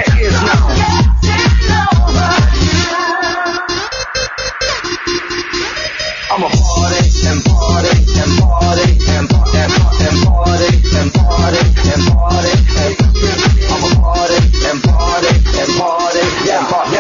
I'm a party and party and party and party and party and party and party. I'm a party and party and party and party.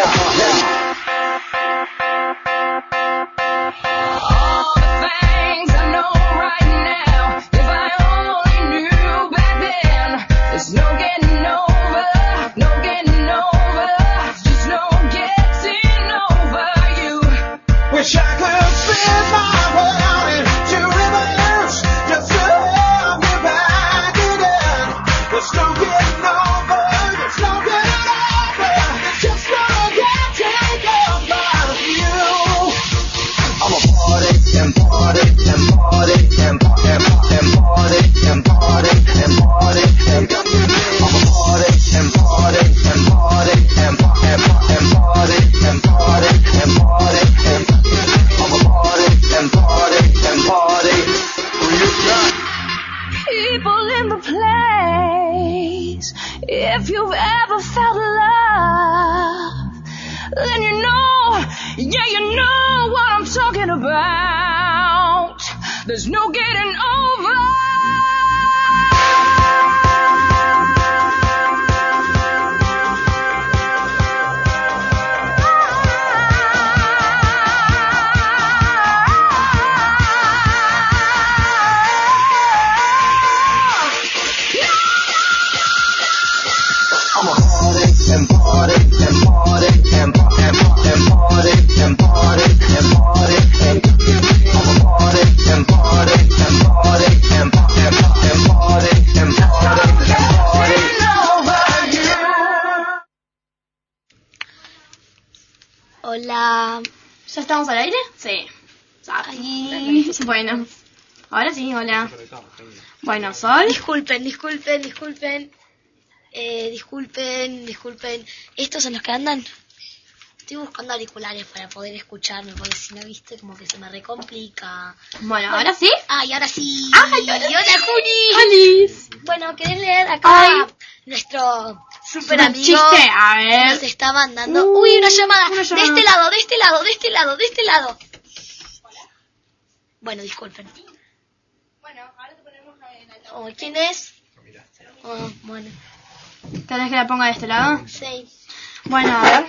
All the things I know right now, if I only knew back then, there's no getting over, no getting over, just no getting over you. Wish I could spin my world into reverse, just to have you back again. There's no getting over, there's no getting over, just no getting over you. I'm a party and party and party and party and party and party and party and I'm a party and party and party and party and party and party and party and I'm a party and party and party. People in the place, if you've ever felt love, then you know, yeah, you know what I'm talking about. There's no getting over. I'm a party and party and party and party and party and party and party and I'm a party and party and party and party and party and party and Hola. ¿Ya estamos al aire? Sí. Ay. Bueno, ahora sí, hola. Bueno, Sol. Disculpen. ¿Estos son los que andan? Estoy buscando auriculares para poder escucharme, porque si no, viste, como que se me recomplica. Bueno, ¿ahora sí? Ay, ahora sí. ¡Ay, hola, Juni! ¡Holis! Bueno, ¿querés leer acá? Nuestro super amigo chiste, a ver. nos está mandando. Uy, una llamada. De este lado. Bueno, disculpen. Bueno, ahora te ponemos en el Oh, ¿quién es? Oh, bueno. ¿Querés que la ponga de este lado? Sí. Bueno, a ver.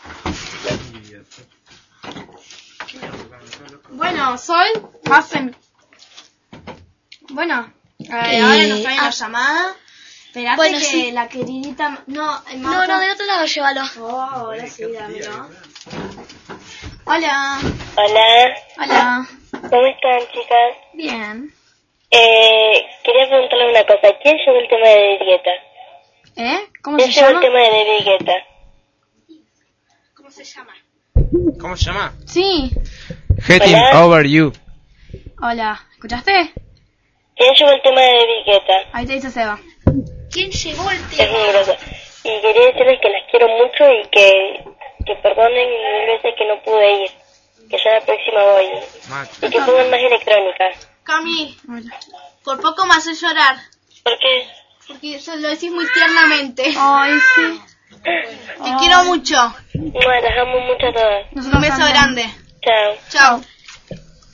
Bueno, Sol, pasen. Bueno, ahora nos traen la llamada. Esperate bueno, que sí. la queridita... No, del otro lado, llévalo. Oh, ahora sí, dámelo. Hola. Hola, ¿cómo están, chicas? Bien. Quería preguntarle una cosa. ¿Quién llevó el tema de David Guetta? ¿Cómo ¿Quién se llevó llama? el tema de David Guetta? ¿Cómo se llama? ¿Cómo se llama? Sí. Getting Over You. Hola, ¿escuchaste? ¿Quién llevó el tema de David Guetta? Ahí te dice Seba. ¿Quién llevó el Es tema? muy groso. Y quería decirles que las quiero mucho y que perdonen mil veces que no pude ir. Que ya la próxima voy. Y que pongan más electrónica. Cami, por poco me hace llorar. ¿Por qué? Porque eso lo decís muy tiernamente. Ay, sí. Te quiero mucho. Bueno, las amo mucho a todas. Un beso grande. Chao. Chao.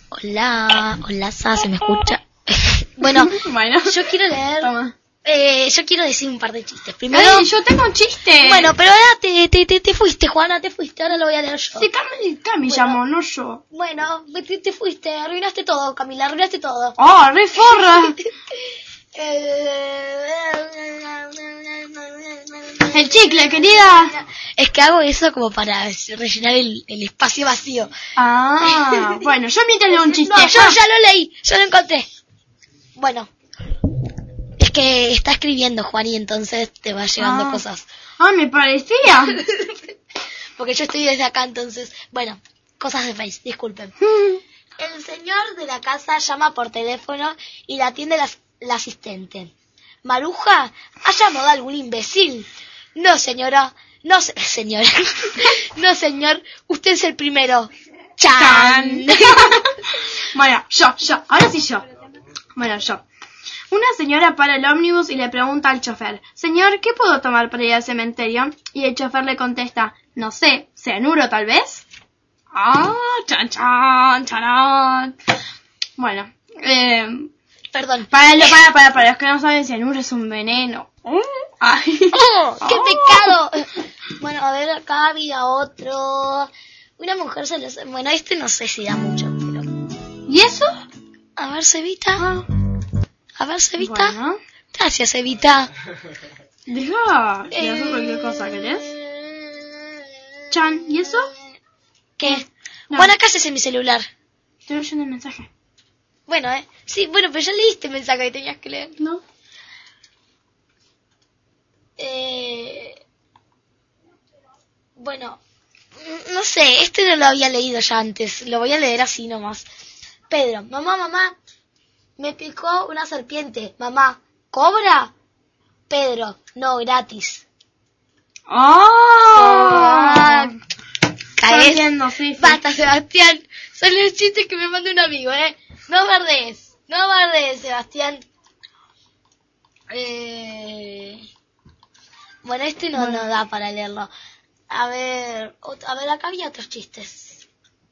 Hola, Sa, ¿se me escucha? Bueno, yo quiero leer. Yo quiero decir un par de chistes. Primero, Ay, yo tengo un chiste. Bueno, pero ahora te fuiste, Juana, te fuiste. Ahora lo voy a leer yo. Sí, Cami llamó, no yo. Bueno, te fuiste, arruinaste todo, Camila, arruinaste todo. ¡Oh, re forra! El chicle, querida. Es que hago eso como para rellenar el espacio vacío. Ah, bueno, yo mientras leo un chiste. No, yo ya lo leí, yo lo encontré. Bueno, es que está escribiendo Juan y entonces te va llegando cosas. Ah, me parecía. Porque yo estoy desde acá, entonces, bueno, cosas de Face, disculpen. El señor de la casa llama por teléfono y la atiende la asistente. Maruja, ¿ha llamado a algún imbécil? No, señora. No, señora. No, señor. Usted es el primero. ¡Chan! Bueno, yo. Ahora sí yo. Bueno, yo. Una señora para el ómnibus y le pregunta al chofer: Señor, ¿qué puedo tomar para ir al cementerio? Y el chofer le contesta: No sé, cianuro tal vez. Ah, chan. Bueno, Perdón. Para los que no saben, cianuro es un veneno. Ay. ¡Oh, qué pecado! Bueno, a ver, acá había otro. Una mujer se les... Bueno, este no sé si da mucho, pero... ¿Y eso? A ver, Cevita. A ver, Cevita. Bueno. Gracias, Cevita. Deja hacer cualquier cosa, ¿querés? Chan, ¿y eso? ¿Qué? No. Bueno, acá es en mi celular. Estoy leyendo el mensaje. Bueno, sí, bueno, pero ya leíste el mensaje que tenías que leer. No. Bueno, no sé, este no lo había leído ya antes. Lo voy a leer así nomás. Pedro: mamá, me picó una serpiente. Mamá: ¿cobra? Pedro: no, gratis. ¿Caes? Sí. Basta, Sebastián. Son los chistes que me manda un amigo, No bardees, Sebastián. Bueno, este no da para leerlo. A ver, acá había otros chistes.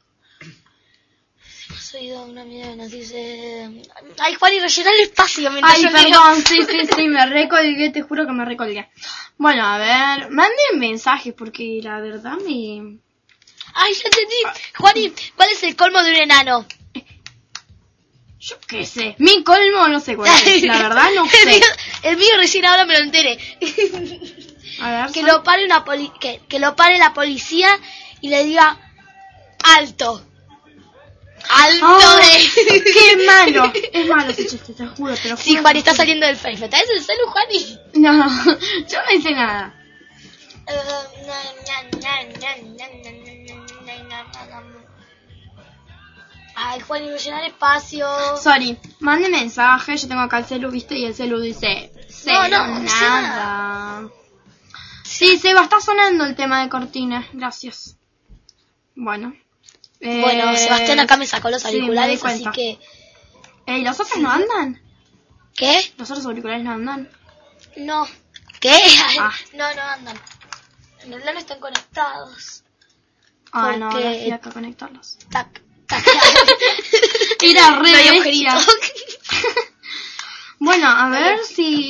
Hemos oído una amiga que nos dice... Ay, Juan, y rellena el espacio mientras yo perdón, sí, me recolgué, te juro que me recolgué. Bueno, a ver, manden mensajes porque la verdad me... Ay, ya entendí. Juani, ¿cuál es el colmo de un enano? Yo qué sé. Mi colmo no sé cuál es. La verdad no sé. El mío recién ahora me lo enteré. A ver, que lo pare que lo pare la policía y le diga: alto. ¡Qué malo! Es malo ese chiste, te juro. Sí, Juan, está saliendo del Face. ¿Me traes el celu, Juani? No, yo no hice nada. Ay, Juan, y llenar espacio. Sorry, mande mensaje. Yo tengo acá el celu, ¿viste? Y el celu dice... No, nada. Sí, Seba, está sonando el tema de cortina. Gracias. Bueno. Bueno, Sebastián acá me sacó los auriculares, así que... ¿Los otros no andan? ¿Qué? ¿Los otros auriculares no andan? No. ¿Qué? No andan. En realidad no están conectados. No, fui acá a conectarlos. Tac. Era re bestia. Bueno, a ver si...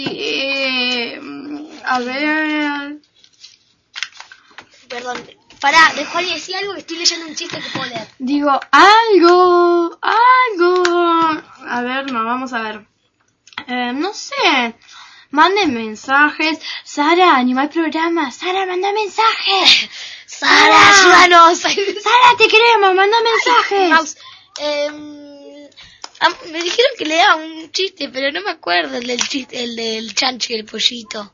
a ver... Perdón. Pará, Juan, y decía algo que estoy leyendo un chiste que puedo leer. Digo, algo. A ver, vamos a ver. No sé. Manden mensajes. Sara, animal programa. Sara, manda mensajes. Sara, ayúdanos. Sara, te queremos, manda mensajes. Me dijeron que lea un chiste, pero no me acuerdo el del chiste, el del chancho y el pollito.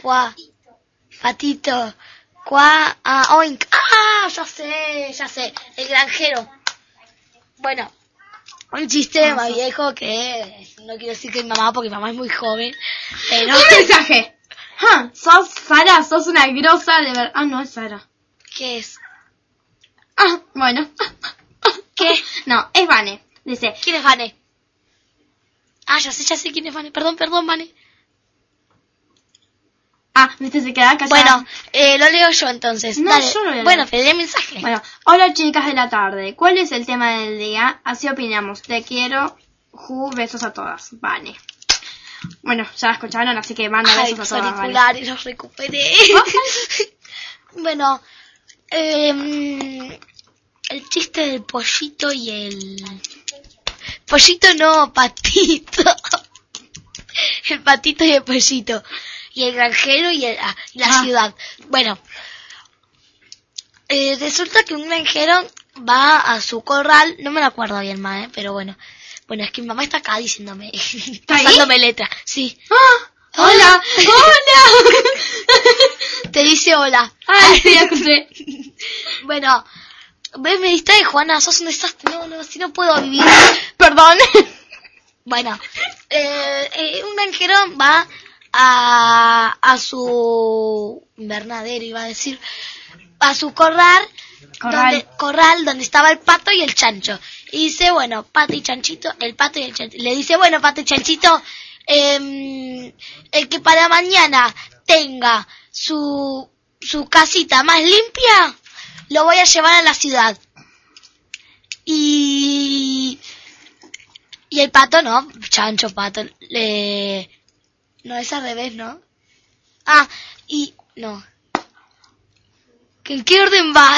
Patito. Oink. Ya sé. El granjero. Bueno, un chiste más viejo que... No quiero decir que mi mamá, porque mi mamá es muy joven. Pero... ¿Qué mensaje? Sara, sos una grosa de verdad. No es Sara. ¿Qué es? Bueno. ¿Qué? No, es Vane. Dice... ¿Quién es Vane? Ya sé quién es Vane. Perdón, Vane. Ah, viste, se queda callada. Bueno, lo leo yo entonces. No, Dale. yo lo leo. Bueno, pedí el mensaje. Bueno, hola chicas de la tarde. ¿Cuál es el tema del día? Así opinamos. Te quiero. Besos a todas. Vale. Bueno, ya la escucharon, así que manda Ay, besos los a todas. auriculares los recuperé. Bueno, el chiste del pollito y el... Pollito no, patito. El patito y el pollito. Y el granjero y la ciudad. Bueno, resulta que un granjero va a su corral, no me lo acuerdo bien más, pero bueno. Bueno, es que mi mamá está acá diciéndome, pasándome letra, sí. ¡Hola! ¡Hola! Te dice hola. Ay, sí, escuché. Bueno, ves, me distrae, Juana, sos un desastre. No, si no puedo vivir. Perdón. Bueno, un granjero va a su invernadero, iba a decir, a su corral donde estaba el pato y el chancho. Y dice, bueno, pato y chanchito, el pato y el chanchito. Le dice, bueno, pato y chanchito, el que para mañana tenga su casita más limpia, lo voy a llevar a la ciudad. Y el pato no, chancho, pato, no, es al revés, ¿no? No. ¿En qué orden va?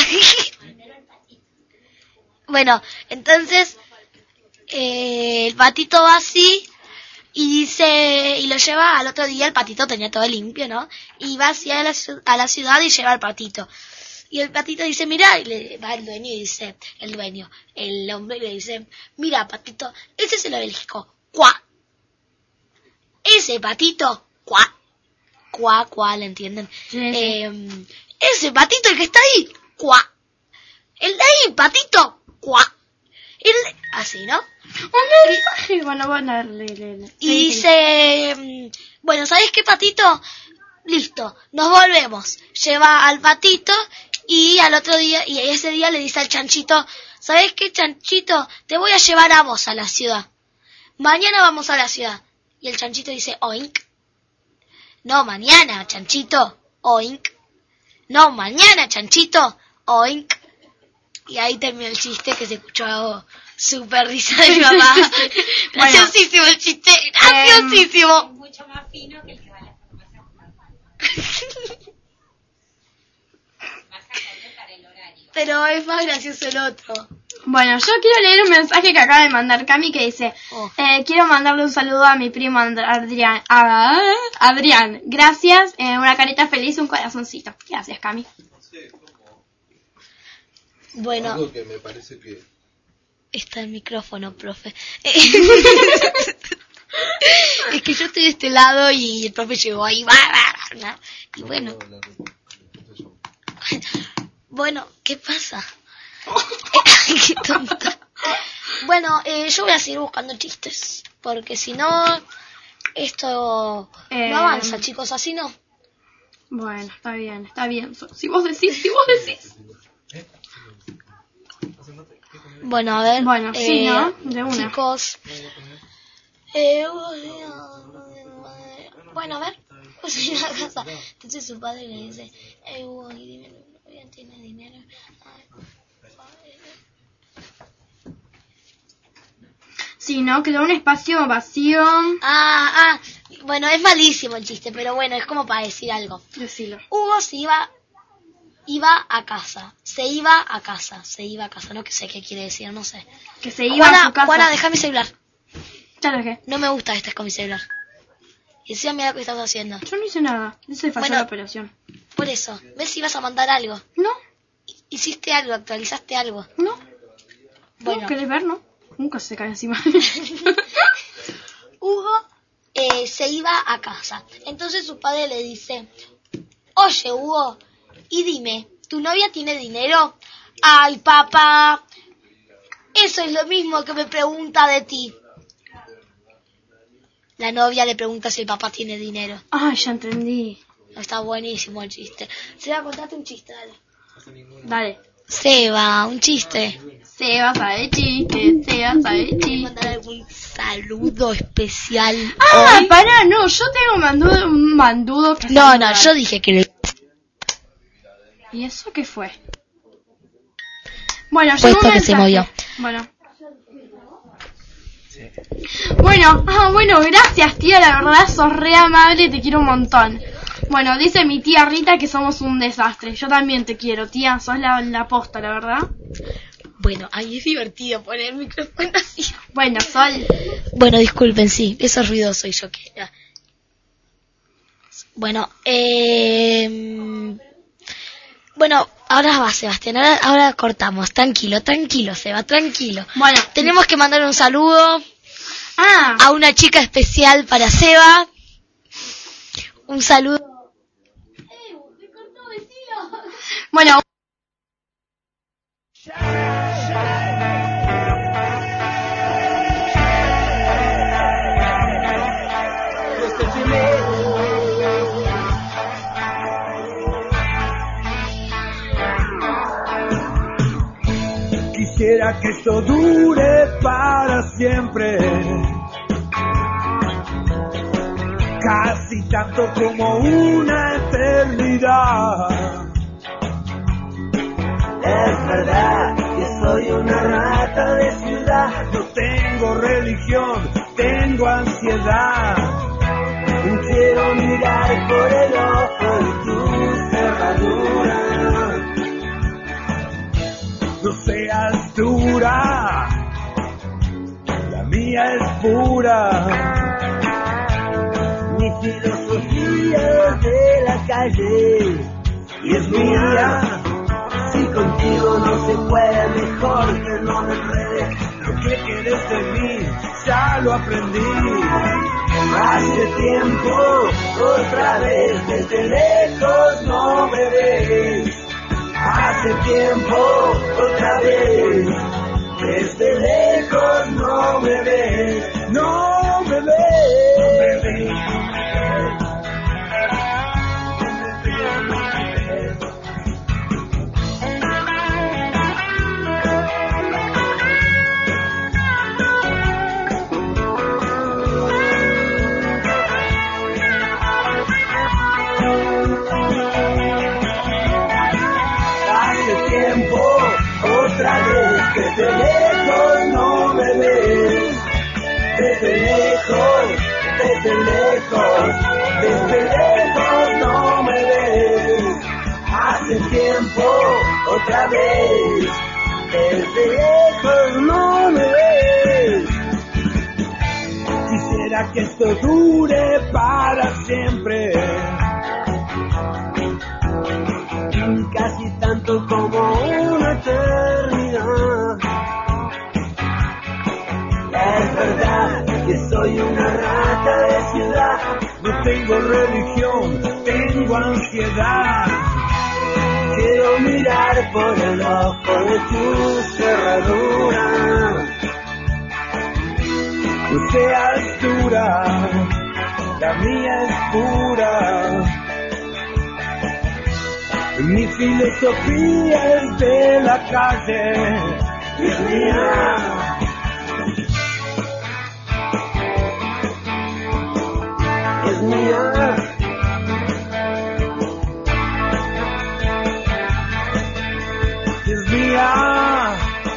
Bueno, entonces, el patito va así, y dice, y lo lleva al otro día, el patito tenía todo limpio, ¿no? Y va así a la ciudad y lleva al patito. Y el patito dice, mira, y le va el dueño y dice, el hombre le dice, mira, patito, ese es el obelisco, cuá. Ese patito, cuá. Cuá, ¿le entienden? Sí. Ese patito, el que está ahí, cuá. El de ahí, patito, cuá. Así, ¿no? Un mensaje. Bueno, le. Y dice, bueno, ¿sabes qué, patito? Listo, nos volvemos. Lleva al patito y al otro día, y ese día le dice al chanchito, ¿sabes qué, chanchito? Te voy a llevar a vos a la ciudad. Mañana vamos a la ciudad. Y el chanchito dice, oink. No, mañana, chanchito, oink. No, mañana, chanchito, oink. Y ahí terminó el chiste, que se escuchó súper risa de mi mamá. Graciosísimo el chiste, graciosísimo. Mucho más fino que el que va a la farmacia. Pero es más gracioso el otro. Bueno, yo quiero leer un mensaje que acaba de mandar Cami que dice, quiero mandarle un saludo a mi primo Adrián. Gracias, una carita feliz, un corazoncito. Gracias, Cami. Bueno, algo que me parece que... está el micrófono, profe. Es que yo estoy de este lado y el profe llegó ahí. Y bueno. Bueno, ¿qué pasa? Qué tonta. Bueno, yo voy a seguir buscando chistes, porque si no, esto no avanza, chicos, así no. Bueno, está bien. Si vos decís. Bueno, a ver. Bueno, sí, ¿no? De una. Chicos. Bueno, a ver. Pues en la casa. Entonces su padre le dice, Hugo, dime, ¿tiene dinero? Sí, ¿no? Quedó un espacio vacío. Bueno, es malísimo el chiste, pero bueno, es como para decir algo. Decilo. Hugo iba a casa, no que sé qué quiere decir, no sé. Que se iba a su casa. Juana, deja mi celular. Ya lo dejé. No me gusta estar con mi celular. Y encima mira lo que estás haciendo. Yo no hice nada, hice fallar la operación. Por eso, ¿ves si vas a mandar algo? No. ¿Hiciste algo? ¿Actualizaste algo? No. Bueno. ¿Querés ver, no? Nunca se cae encima. Hugo se iba a casa. Entonces su padre le dice, oye, Hugo, y dime, ¿tu novia tiene dinero? Ay, papá, eso es lo mismo que me pregunta de ti. La novia le pregunta si el papá tiene dinero. Ah, ya entendí. Está buenísimo el chiste. Seba, contate un chiste, dale. Dale. Seba, un chiste. Seba sabe chiste, Seba sabe chiste. Mandar algún saludo especial Ah, hoy? pará, no, yo tengo un mandudo que No, saludar. yo dije que ¿Y eso qué fue? Bueno, Fue llegó un esto que se mensaje. movió. Bueno, gracias tía, la verdad sos re amable, te quiero un montón. Bueno, dice mi tía Rita que somos un desastre. Yo también te quiero, tía, sos la posta, la verdad. Bueno, ahí es divertido poner el micrófono así. Bueno, Sol. Bueno, disculpen, sí, eso es ruidoso y yo que... Bueno, bueno, ahora va Sebastián, ahora cortamos, tranquilo, Seba, tranquilo. Bueno, tenemos que mandar un saludo Ah. a una chica especial para Seba. Un saludo. Bueno. Quisiera que esto dure para siempre, casi tanto como una eternidad. Es verdad que soy una rata de ciudad, no tengo religión, tengo ansiedad. Quiero mirar por el ojo de tu cerradura. No seas dura, la mía es pura. Mi filosofía es de la calle y es mía. Si contigo no se puede, mejor que no me enrede. Lo que quieres de mí ya lo aprendí. Hace tiempo, otra vez, desde lejos no me ves. Hace tiempo, otra vez, desde lejos no me ves, no me ves. Otra vez, desde lejos no me ves, desde lejos, desde lejos, desde lejos no me ves. Hace tiempo, otra vez, desde lejos no me ves. Quisiera que esto dure para siempre, casi tanto como una eternidad. Es verdad que soy una rata de ciudad, no tengo religión, tengo ansiedad. Quiero mirar por el ojo de tu cerradura. No seas dura, la mía es pura. Mi filosofía es de la calle y es mía. Es mía. Es mía.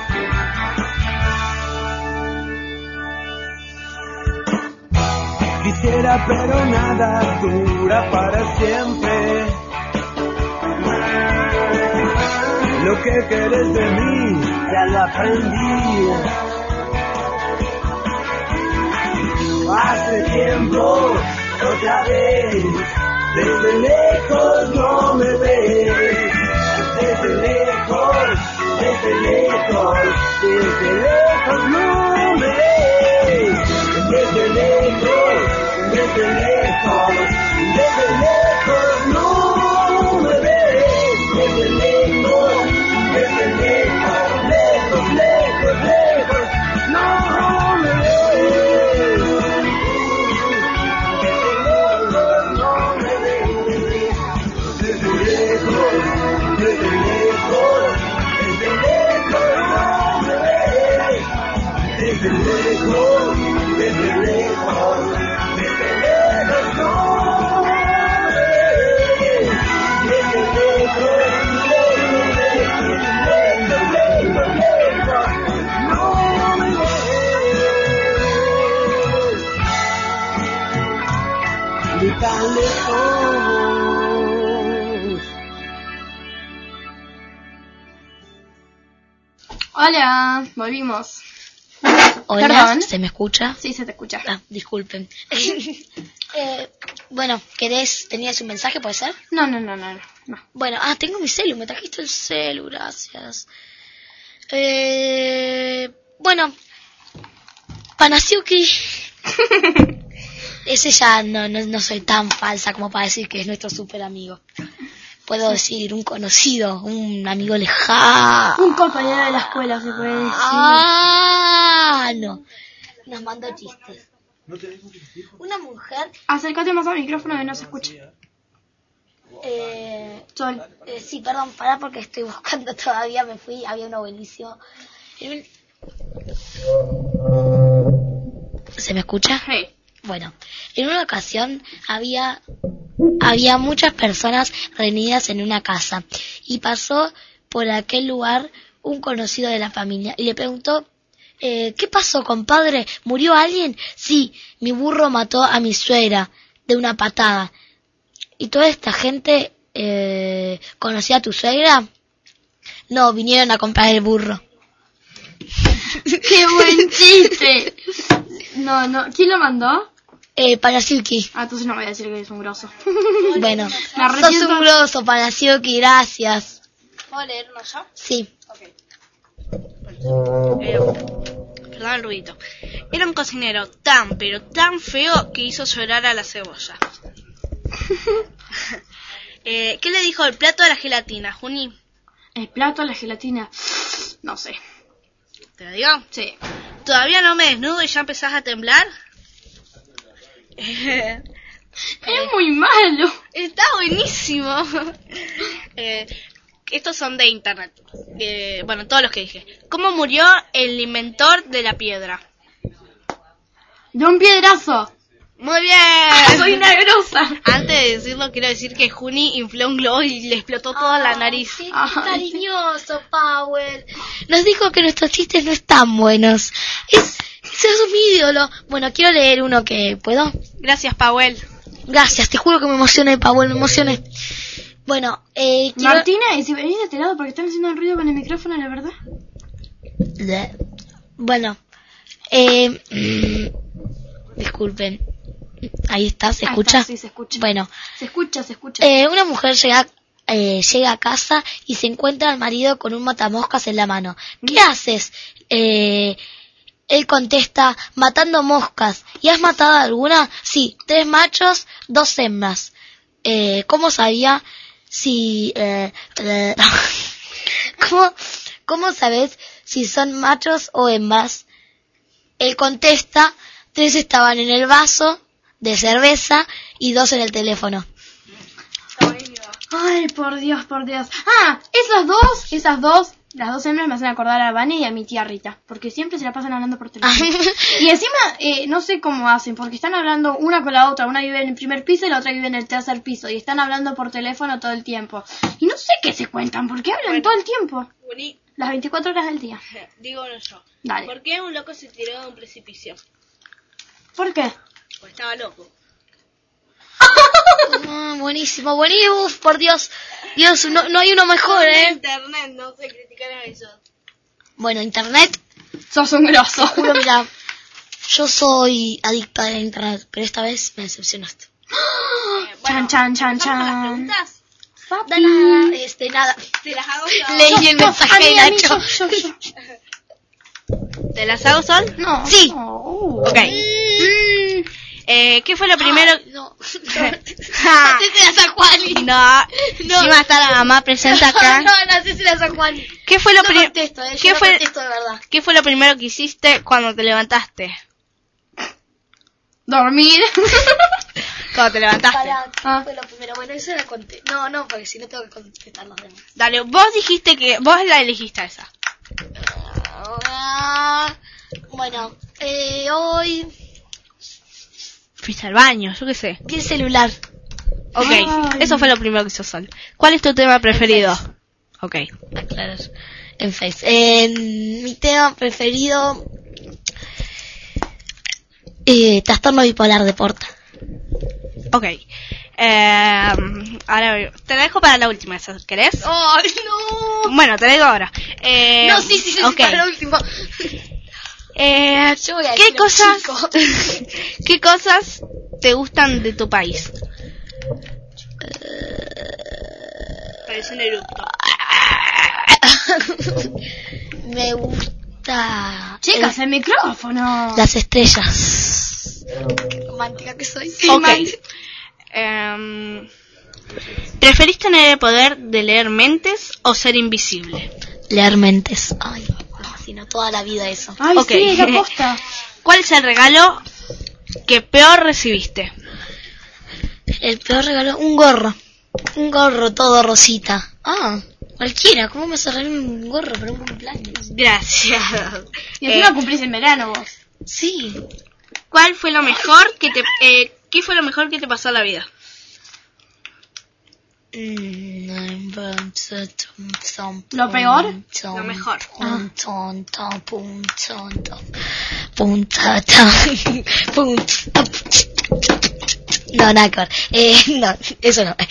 Quisiera, pero nada dura para siempre. Lo que querés de mí, ya lo aprendí. Hace tiempo, otra vez, desde lejos no me ves. Desde lejos, desde lejos, desde lejos no me ves. Desde lejos, desde lejos, desde lejos no me ves. Desde lejos, desde lejos, lejos, lejos, lejos, no me ves. No me ves. Desde lejos, desde lejos, desde lejos no me ves. Hola, volvimos. Hola, Perdón. ¿se me escucha? Sí, se te escucha. Ah, disculpen. Bueno, ¿tenías un mensaje, puede ser? No. Bueno, tengo mi celu, me trajiste el celu, gracias. Bueno, Panasiuki. Ese ya no soy tan falsa como para decir que es nuestro super amigo. Puedo decir un conocido, un amigo lejano. Un compañero de la escuela, se puede decir. No. Nos mandó chistes. Una mujer... Acércate más al micrófono que no se escucha. Sol. Sí, perdón, pará porque estoy buscando todavía, me fui, había uno buenísimo. ¿Se me escucha? Sí. Bueno, en una ocasión había muchas personas reunidas en una casa y pasó por aquel lugar un conocido de la familia y le preguntó: ¿qué pasó, compadre? ¿Murió alguien? Sí, mi burro mató a mi suegra de una patada. ¿Y toda esta gente conocía a tu suegra? No, vinieron a comprar el burro. ¡Qué buen chiste! No. ¿Quién lo mandó? Panasiuki. Entonces no voy a decir que es un grosso. Bueno, sos un grosso, Panasiuki, gracias. ¿Puedo leer uno yo? Sí. Perdón el ruidito. Era un cocinero tan, pero tan feo que hizo llorar a la cebolla. ¿Qué le dijo el plato a la gelatina, Juni? El plato a la gelatina. No sé. ¿Te lo digo? Sí. ¿Todavía no me desnudo y ya empezás a temblar? Es muy malo. Está buenísimo. Estos son de internet. Bueno, todos los que dije. ¿Cómo murió el inventor de la piedra? De un piedrazo. Muy bien. Soy una grosa. Antes de decirlo, quiero decir que Juni infló un globo y le explotó toda la nariz. Qué cariñoso, Powell. Nos dijo que nuestros chistes no están buenos. Es un ídolo. Bueno, quiero leer uno que... ¿Puedo? Gracias, Powell. Gracias, te juro que me emocioné, Powell, me emocioné. Bueno, Martina, ¿y si venís de este lado porque están haciendo un ruido con el micrófono, la verdad? Bueno, disculpen. Ahí está, ¿se escucha? Está, sí, se escucha. Bueno. Se escucha. Una mujer llega a casa y se encuentra al marido con un matamoscas en la mano. ¿Qué haces? Él contesta: matando moscas. ¿Y has matado alguna? Sí, 3 machos, 2 hembras. ¿Cómo sabía si... ¿Cómo sabes si son machos o hembras? Él contesta: 3 estaban en el vaso de cerveza y 2 en el teléfono. Ay, por Dios. Esas dos, las 2 hembras me hacen acordar a Vane y a mi tía Rita, porque siempre se la pasan hablando por teléfono. Y encima, no sé cómo hacen, porque están hablando una con la otra, una vive en el primer piso y la otra vive en el tercer piso, y están hablando por teléfono todo el tiempo. Y no sé qué se cuentan, porque hablan todo el tiempo. Las 24 horas del día. Digo uno yo. Dale. ¿Por qué un loco se tiró de un precipicio? ¿Por qué? Pues estaba loco. Buenísimo. Uf, por Dios, no hay uno mejor, Internet, no sé criticar a ellos. Bueno, internet. Sos un grosso. Juro, mira, yo soy adicta a internet, pero esta vez me decepcionaste. Chan. ¿Vamos con las preguntas? Nada. Te las hago yo. Leí el mensaje de Nacho. ¿Te las hago, Sol? No. Sí. Ok. ¿Qué fue lo primero? No. No. Encima está la mamá presente acá. No, sé si la San Juan. ¿Qué fue lo primero? Contesto, ¿Qué fue? Contesto de verdad. ¿Qué fue lo primero que hiciste cuando te levantaste? Dormir. Cuando te levantaste. Fue lo primero. Bueno, eso la conté. No, porque si no tengo que contestar los demás. Dale, vos dijiste que vos la elegiste a esa. Bueno, hoy fuiste al baño, yo qué sé. vi el celular. Ok, eso fue lo primero que hizo Sol. ¿Cuál es tu tema preferido? Ok. Claro, en Face. Mi tema preferido... trastorno bipolar de Porta. Ok. Ahora te la dejo para la última, ¿querés? ¡Ay, no! Bueno, te la digo ahora. No, sí, okay. para la última. Yo voy a ¿Qué decir cosas, chico. ¿Qué cosas te gustan de tu país? Parece un eructo. Me gusta... Chicas, el micrófono. Las estrellas. Romántica que soy. Sí, ok. ¿Preferís tener el poder de leer mentes o ser invisible? Leer mentes. Ay, sino toda la vida eso. Ay, Okay. sí, la posta. ¿Cuál es el regalo que peor recibiste? El peor regalo, un gorro. Un gorro todo rosita. Ah, cualquiera. ¿Cómo me vas a regalar un gorro para un cumpleaños? Gracias. Y encima cumplís en verano vos. Sí. ¿Cuál fue lo mejor que te qué fue lo mejor que te pasó en la vida? ¿Lo peor? Lo mejor. No, nada que ver. No, eso no.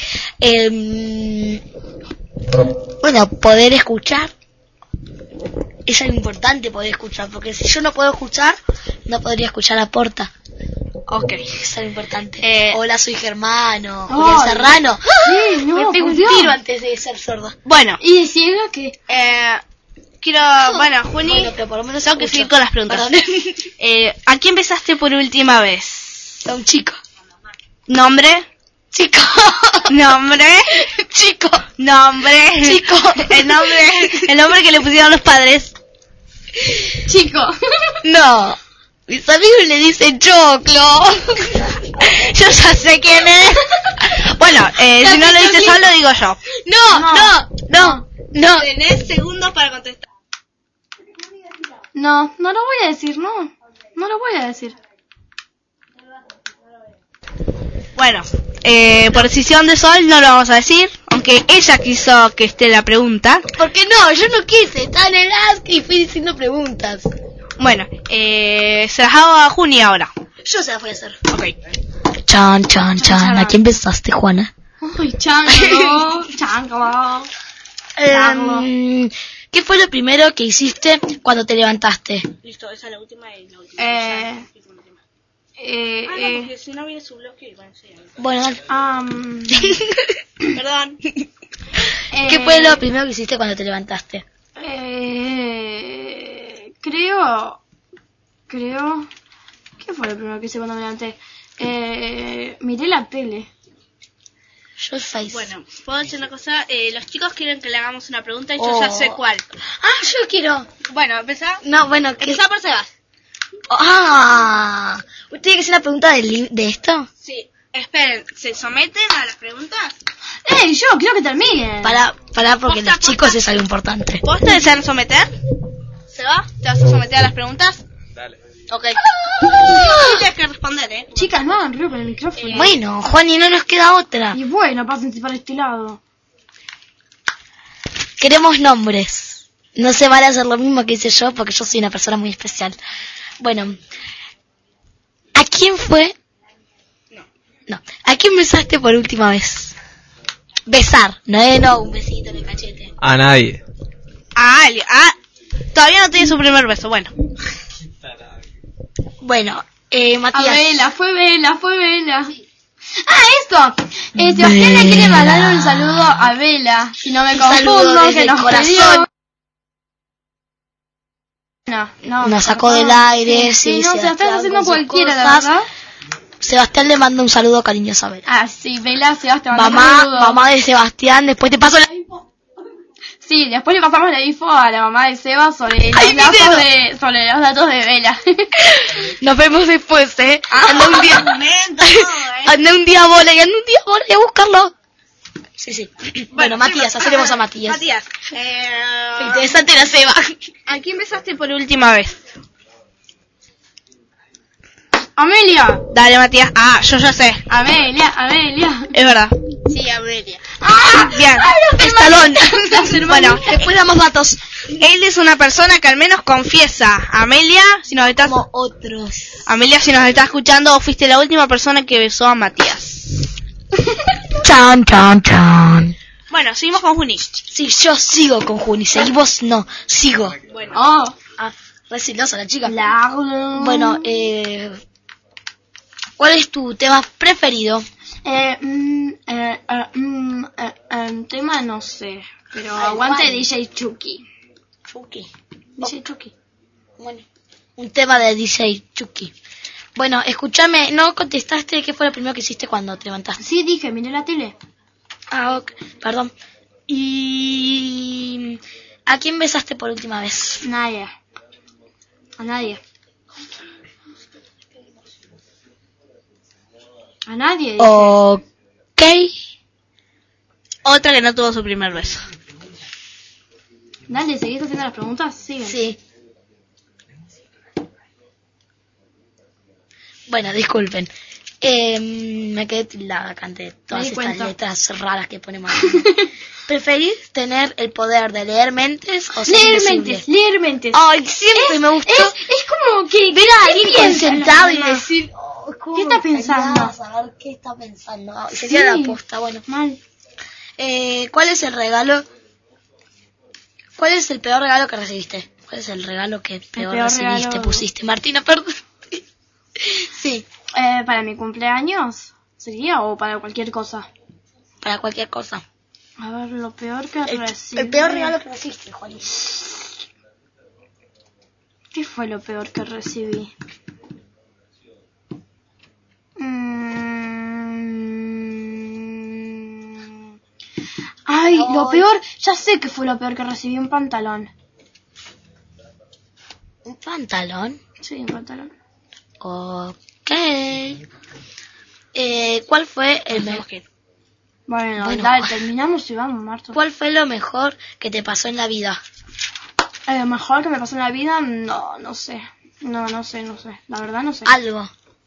Bueno, poder escuchar. Es algo importante poder escuchar, porque si yo no puedo escuchar, no podría escuchar a Porta. Ok. Es algo importante. Hola, soy Germano. Ay. Julián Serrano. Sí, no, Me pego por un Dios. tiro antes de ser sordo. Bueno, ¿Y de ciega qué? quiero, bueno, Juni, Bueno, pero por lo menos tengo que escucho. seguir con las preguntas. Perdón. ¿A quién besaste por última vez? A un chico. ¿Nombre? Chico. ¿Nombre? Chico. ¿Nombre? Chico. El nombre que le pusieron los padres. Chico. No. Mis amigos le dicen Choclo. Yo ya sé quién es. Bueno, si no lo dices solo, digo yo. No. Tenés segundos para contestar. No, no lo voy a decir, no. No lo voy a decir. Bueno, por decisión de Sol no lo vamos a decir, aunque ella quiso que esté la pregunta. ¿Por qué no? Yo no quise. Estaba en el ask y fui diciendo preguntas. Bueno, se las hago a Juni ahora. Yo se las voy a hacer. Ok. Chan. ¿A quién besaste, Juana? Ay, chango. Chango. ¿Qué fue lo primero que hiciste cuando te levantaste? Listo, esa es la última y la última. Porque si no viene su bloque y van a seguir. Bueno, dale. Perdón. ¿Qué fue lo primero que hiciste cuando te levantaste? Creo. ¿Qué fue lo primero que hice cuando me levanté? Miré la tele. Yo Face. Bueno, puedo decir una cosa. Los chicos quieren que le hagamos una pregunta y yo ya sé cuál. Yo quiero. Bueno, empezá. No, bueno, Empezá por Sebas. ¿Tiene que ser la pregunta de esto? Sí. Esperen, ¿se someten a las preguntas? Yo quiero que termine. Para porque Posta, los chicos es algo importante. ¿Vos te desean someter? ¿Seba? ¿Te vas a someter a las preguntas? Dale. Ok. Tienes que responder, Chicas, no hagan ruido con el micrófono. Bueno, Juan, y no nos queda otra. Y bueno, pásense para este lado. Queremos nombres. No se vale hacer lo mismo que hice yo, porque yo soy una persona muy especial. Bueno, ¿a quién fue? No. ¿A quién besaste por última vez? Besar, no un besito en el cachete. A nadie. A alguien. Todavía no tiene su primer beso, bueno. Bueno, Matías. Fue Vela. Esto. Sebastián le quiere mandar un saludo a Vela. Si no me confundo, que nos corazón. No. Nos sacó del aire, Sí, sí. no, se está haciendo con sus cualquiera, la cosas. verdad. Sebastián le manda un saludo cariñoso a Vela. Sí, Vela, Sebastián. Mamá de Sebastián, después te paso la info. Sí, después le pasamos la info a la mamá de Seba sobre los datos de Vela. Nos vemos después, Anda un día bola y a buscarlo. Sí. Bueno, Matías, haceremos a Matías. Interesante la Seba. ¿A quién besaste por última vez? Amelia. Dale, Matías. Yo ya sé. Amelia. Es verdad. Sí, Amelia. Bien. Estalón. Bueno, después damos datos. Él es una persona que al menos confiesa. Amelia, si nos estás... Como otros. Amelia, si nos estás escuchando, fuiste la última persona que besó a Matías. Chan, chan, chan. Bueno, seguimos con Juni. Sí, yo sigo con Juni. Seguimos, no, sigo. Bueno. Resilosa la chica. Bueno, ¿cuál es tu tema preferido? Tema no sé, pero aguante DJ Chucky. DJ Chucky. Bueno, un tema de DJ Chucky. Bueno, escúchame, no contestaste qué fue lo primero que hiciste cuando te levantaste. Sí, dije, miré la tele. Ok, perdón. ¿Y a quién besaste por última vez? Nadie. A nadie. A nadie. Dije. Ok. Otra que no tuvo su primer beso. Dale, ¿seguís haciendo las preguntas? Sigue. Sí. Bueno, disculpen. Me quedé tildada acá ante todas estas letras raras que ponemos aquí. ¿Preferís tener el poder de leer mentes o ser invisible? Leer mentes. Ay, siempre me gustó. Es como que ver a alguien concentrado y decir, ¿qué está pensando? Saber qué está pensando. Sería la aposta, bueno. Mal. ¿Cuál es el regalo? ¿Cuál es el peor regalo que recibiste? ¿Cuál es el regalo que peor recibiste? Regalo... Pusiste, Martina, perdón. Sí. ¿Para mi cumpleaños? ¿Sería? ¿O para cualquier cosa? Para cualquier cosa. A ver, lo peor que recibí. El peor regalo que recibiste, Juan. ¿Qué fue lo peor que recibí? Ay, no. Lo peor, ya sé que fue lo peor que recibí, un pantalón. ¿Un pantalón? Sí, un pantalón. Ok. ¿Cuál fue el mejor? Bueno, dale, terminamos y vamos, Marta. ¿Cuál fue lo mejor que te pasó en la vida? Lo mejor que me pasó en la vida, no sé. No sé. La verdad no sé. Algo.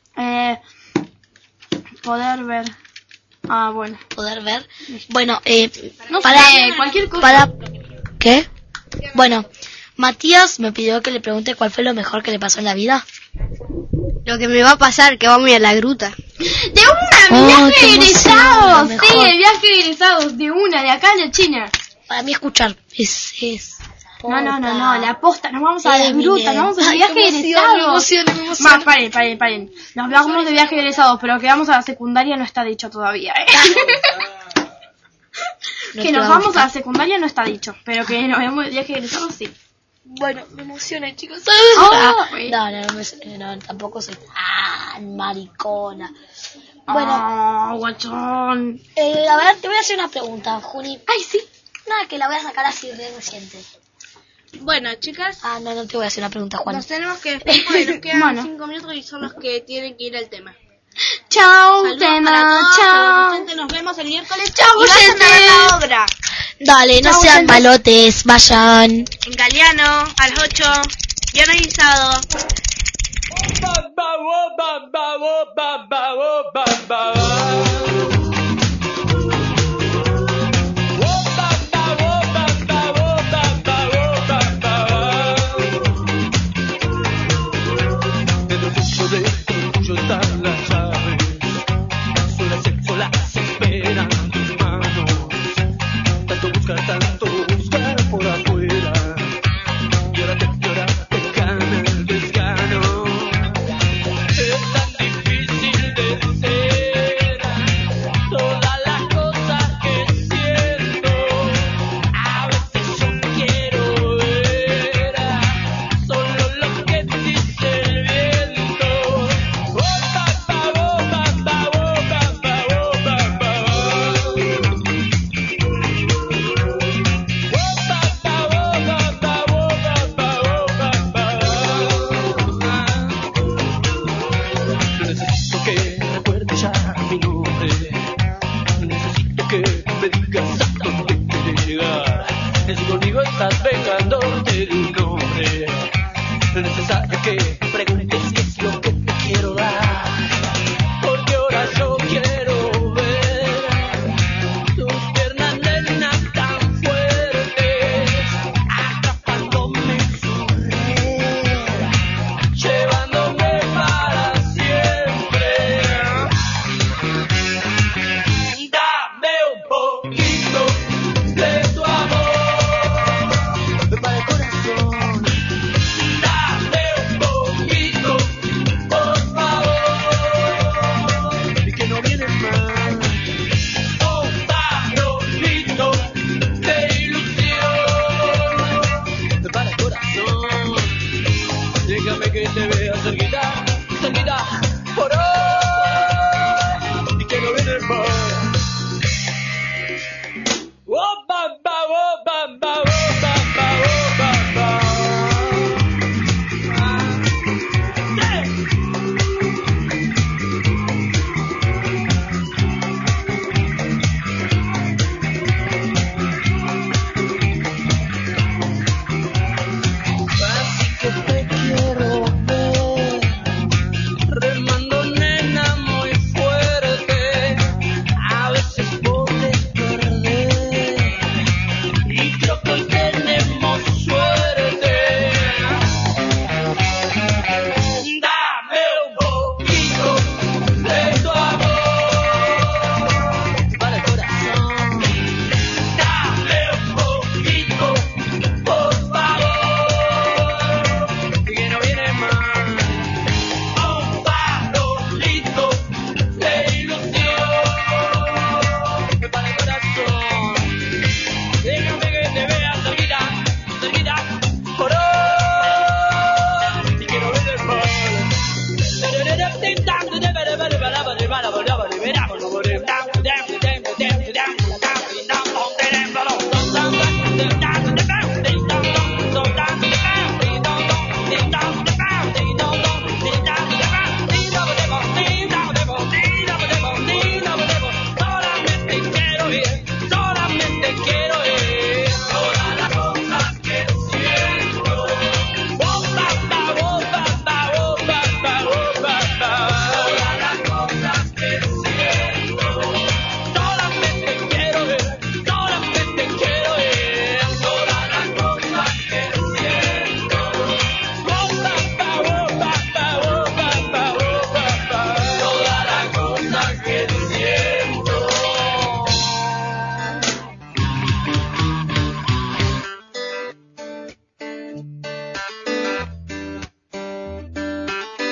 Poder ver. Ah, bueno. Poder ver. Bueno, no para sé, cualquier cosa. ¿Qué? Bueno, Matías me pidió que le pregunte cuál fue lo mejor que le pasó en la vida. Lo que me va a pasar, que vamos a ir a la gruta. ¡De una! ¡Viaje egresados! Sí, el viaje egresados, de una, de acá a la China. Para mí escuchar. Es. No, la posta, nos vamos a la gruta, nos vamos a viaje egresados. Me emociona. Más, paren. Nos vamos de viaje egresados, pero que vamos a la secundaria no está dicho todavía, Que nos vamos a la secundaria no está dicho, pero que nos vamos de viaje egresados sí. Bueno, me emociona, chicos. No, tampoco soy tan maricona. Bueno, guachón. A ver, te voy a hacer una pregunta, Juni. Ay, sí. Nada, que la voy a sacar así de reciente. Bueno, chicas. No te voy a hacer una pregunta, Juan. Nos tenemos que despedir porque nos quedan 5 minutos y son los que tienen que ir al tema. Chao, Saludos tema, para todos, chao. Nos vemos el miércoles. Chao, y vayan a ver la obra. Dale, no sean malotes, vayan. En Galeano, a las 8, guionizado. Tanto buscar por afuera y ahora te gana el desgano. Es tan difícil de ser.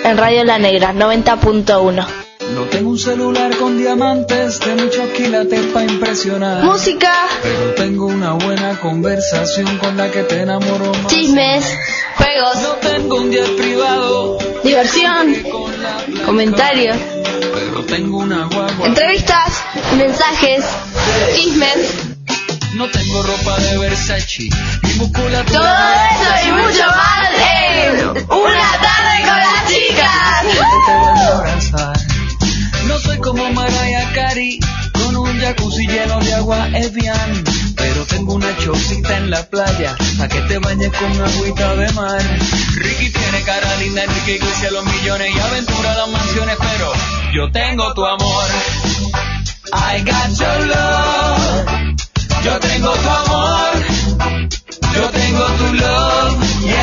en Radio La Negra 90.1. No tengo un celular con diamantes de muchos quilates para impresionar. Música, pero tengo una buena conversación con la que te enamoro más. chismes, juegos, No tengo un jet privado, diversión, comentarios, pero tengo una guagua. entrevistas, mensajes, chismes, No tengo ropa de Versace, mi musculatura. todo eso y mucho más en Una Tarde con las Chicas. Te van a abrazar. No soy como Mariah Carey, con un jacuzzi lleno de agua Evian, pero tengo una chocita en la playa, pa' que te bañes con agüita de mar. Ricky tiene cara linda, Enrique Iglesias los millones y aventura las mansiones, pero yo tengo tu amor. I got your love. Yo tengo tu amor. Yo tengo tu love.